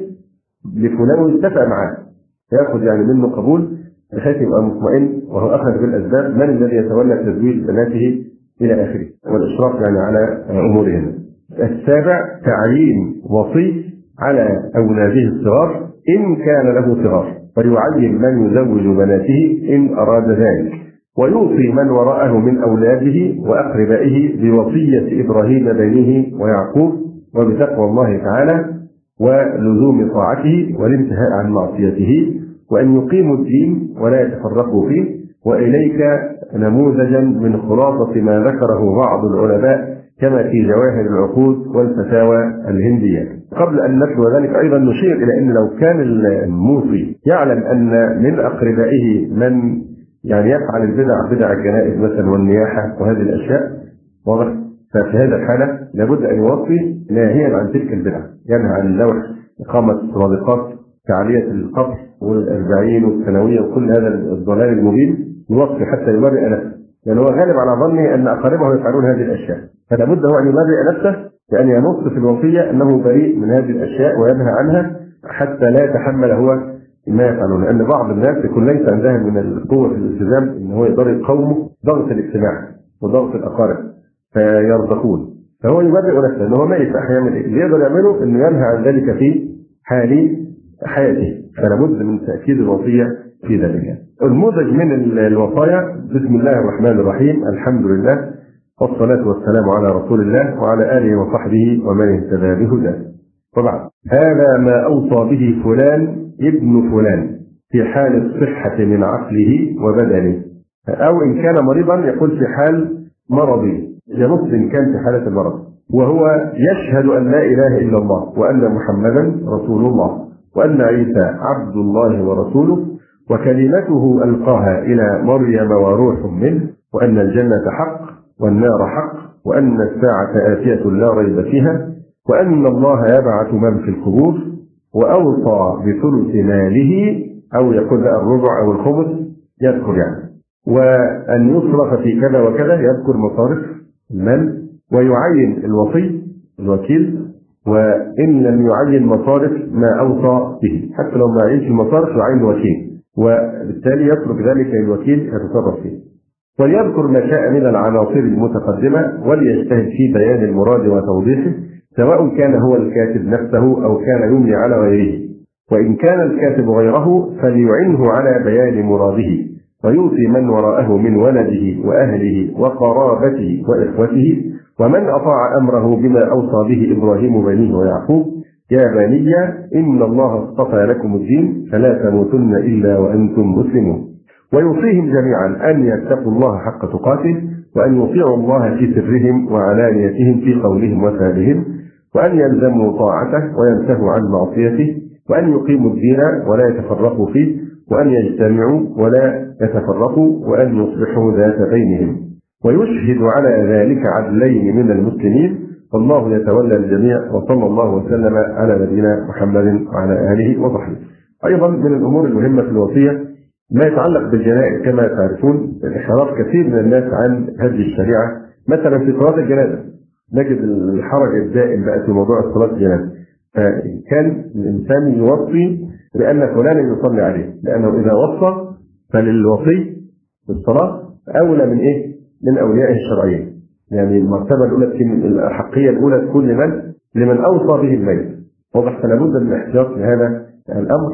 لفلان ويتفق معاه، ياخذ يعني منه قبول بحيث يبقى مطمئن وهو أخذ بالأسباب من الذي يتولى تزويج بناته إلى آخره، والإشراف يعني على أمورهم. السابع تعيين وصي على أولاده الصغار إن كان له صغار، ويعين من يزوج بناته إن أراد ذلك، ويوصي من وراءه من أولاده وأقربائه بوصية إبراهيم بنيه ويعقوب وبتقوى الله تعالى ولزوم طاعته والانتهاء عن معصيته، وأن يقيموا الدين ولا يتفرقوا فيه. وإليك نموذجا من خلاصة ما ذكره بعض العلماء كما في جواهر العقود والفتاوى الهندية. قبل أن نتلو ذلك أيضا نشير إلى أن لو كان الموصي يعلم أن من أقربائه من يعني يفعل البدع بدع الجنائز مثلا والنياحة وهذه الأشياء، واضح، ففي هذا الحالة لابد أن يوصي ناهيا عن تلك البدع، ينهى عن اللوح، إقامة صادقات، تعالية القبر والأربعين والثانوية وكل هذا الضلال المبين، يوصي حتى يبرئ نفسه، لأن هو غالب على ظنه أن أقاربه يفعلون هذه الأشياء، فلا بد هو أن يبرئ نفسه بأن ينص في الوصية أنه بريء من هذه الأشياء وينهى عنها حتى لا يتحمل هو ما يفعلون. لأن بعض الناس يكون ليس عندها من القوة في الالتزام أن هو يقدر يقاومه ضغط الاجتماع وضغط الأقارب فيرضخون، فهو يبرئ نفسه أنه ما ينفع يعمل إيه، اللي يقدر يعمله أنه ينهى عن ذلك في حال حياته، فلا بد من تأكيد الوصية في ذلك. النموذج من الوصايا: بسم الله الرحمن الرحيم، الحمد لله والصلاة والسلام على رسول الله وعلى آله وصحبه ومن اهتدى بهداه. وبعد، هذا ما أوصى به فلان ابن فلان في حال الصحة من عقله وبدنه، أو إن كان مريضا يقول في حال مرضه، ينص إن كان في حالة المرض، وهو يشهد أن لا إله إلا الله وأن محمدا رسول الله وأن عيسى عبد الله ورسوله وكلمته ألقاها إلى مريم وروح منه، وأن الجنة حق والنار حق وأن الساعة آتية لا ريب فيها وأن الله يبعث من في القبور، وأوصى بثلث ماله، أو يقول الربع أو الخمس يذكر يعني، وأن يصرف في كذا وكذا يذكر مصارف المال، ويعين الوصي الوكيل، وإن لم يعين مصارف ما أوصى به، حتى لو ما يعينش المصارف يعين وكيل، وبالتالي يترك ذلك للوكيل يتصرف فيه، وليذكر ما شاء من العناصر المتقدمة وليجتهد في بيان المراد وتوضيحه، سواء كان هو الكاتب نفسه أو كان يملي على غيره، وإن كان الكاتب غيره فليعنه على بيان مراده، ويوصي من وراءه من ولده وأهله وقرابته وإخوته ومن أطاع أمره بما أوصى به إبراهيم بنيه ويعقوب: يا بني إن الله اصطفى لكم الدين فلا تموتن إلا وأنتم مسلمون. ويوصيهم جميعا أن يتقوا الله حق تقاته، وأن يطيعوا الله في سرهم وعلانيتهم في قولهم وفعلهم، وأن يلزموا طاعته وينتهوا عن معصيته، وأن يقيموا الدين ولا يتفرقوا فيه، وأن يجتمعوا ولا يتفرقوا، وأن يصلحوا ذات بينهم، ويشهد على ذلك عدلين من المسلمين، والله يتولى الجميع، وصلى الله وسلم على نبينا محمد وعلى آله وصحبه. أيضا من الأمور المهمة في الوصية ما يتعلق بالجنائز. كما تعرفون انحراف كثير من الناس عن هذه الشريعة، مثلا في صلاة الجنازة نجد الحرج الدائم بقى في موضوع صلاة الجنازة، فكان الإنسان يوصي بأن فلانا يصلي عليه، لأنه إذا وصى فللوصي بالصلاة أولى من إيه؟ من أوليائه الشرعيين، يعني المرتبة الأولى تكون الأحقية الأولى تكون لمن؟ لمن أوصى به الميت. واضح؟ فلا بد من الاحتياط لهذا الأمر،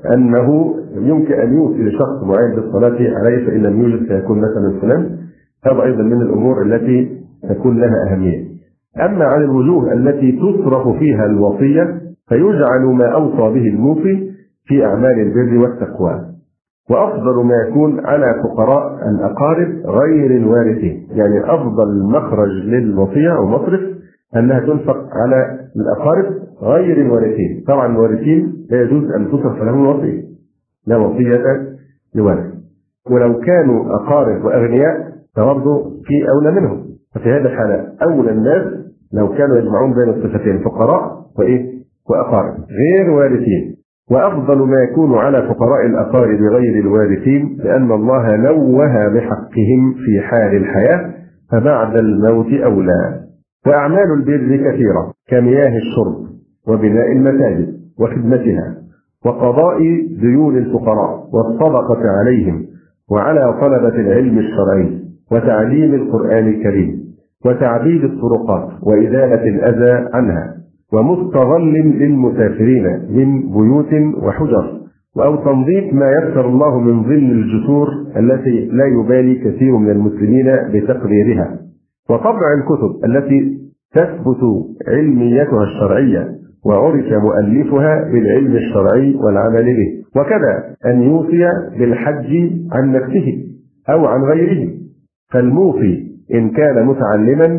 أنه يمكن أن يوصي لشخص معين بالصلاة عليه، فإن لم يوجد فيكون مثلا فلان. هذا أيضا من الأمور التي تكون لها أهمية. أما عن الوجوه التي تصرف فيها الوصية فيجعل ما أوصى به الموصي في أعمال البر والتقوى، وأفضل ما يكون على فقراء الأقارب غير الوارثين، يعني أفضل مخرج للوصية أو مصرف أنها تنفق على الأقارب غير الوارثين. طبعا الوارثين لا يجوز أن تصرف لهم الوصية، لا وصية لوارث، ولو كانوا أقارب وأغنياء فبرضه في أولى منهم. ففي هذه الحالة أولى الناس لو كانوا يجمعون بين الصفتين فقراء وإيه؟ وأقارب غير وارثين. وأفضل ما يكون على فقراء الأقارب غير الوارثين، لأن الله نوه بحقهم في حال الحياة فبعد الموت أولى. وأعمال البر كثيرة كمياه الشرب وبناء المساجد وخدمتها وقضاء ديون الفقراء والصدقة عليهم وعلى طلبة العلم الشرعي وتعليم القرآن الكريم وتعبيد الطرقات وإزالة الأذى عنها ومستظل للمسافرين من بيوت وحجر، أو تنظيف ما يسر الله من ظل الجسور التي لا يبالي كثير من المسلمين بتقريرها، وطبع الكتب التي تثبت علميتها الشرعية وعرف مؤلفها بالعلم الشرعي والعمل به. وكذا أن يوصي بالحج عن نفسه أو عن غيره، فالموصي إن كان متعلما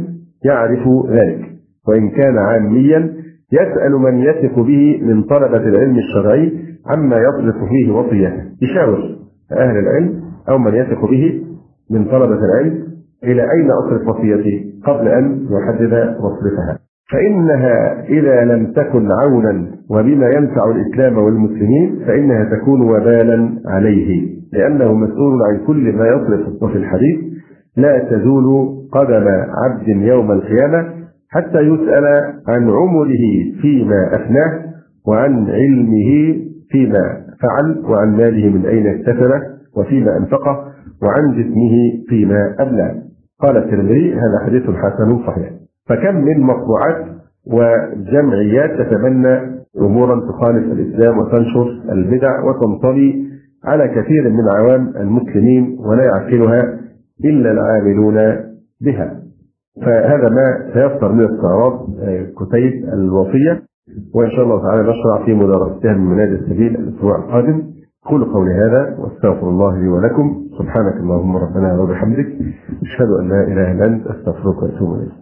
يعرف ذلك، وإن كان عاميا يسأل من يثق به من طلبة العلم الشرعي عما يصرف فيه وصيته، يشاور أهل العلم أو من يثق به من طلبة العلم إلى أين أصرف وصيتي قبل أن يحدد مصرفها، فإنها إذا لم تكن عونا وبما ينفع الإسلام والمسلمين فإنها تكون وبالا عليه، لأنه مسؤول عن كل ما يصرف. وفي الحديث: لا تزول قدم عبد يوم القيامة حتى يسأل عن عمره فيما أفناه، وعن علمه فيما فعل، وعن ماله من أين اكتسبه وفيما أنفقه، وعن جسمه فيما أبلى. قال الترمذي: هذا حديث حسن صحيح. فكم من مطبوعات وجمعيات تتبنى أمورا تخالف الإسلام وتنشر البدع وتنطلي على كثير من عوام المسلمين ولا يعقلها إلا العاملون بها. فهذا ما سيصدر من استعراض كتيب الوصية، وإن شاء الله تعالى نشرع في مدارستها من منهج السبيل الأسبوع القادم. قولوا قولي هذا واستغفر الله لي ولكم. سبحانك اللهم ربنا وبحمدك، أشهد أن لا إله إلا أنت، أستغفرك وأتوب إليك.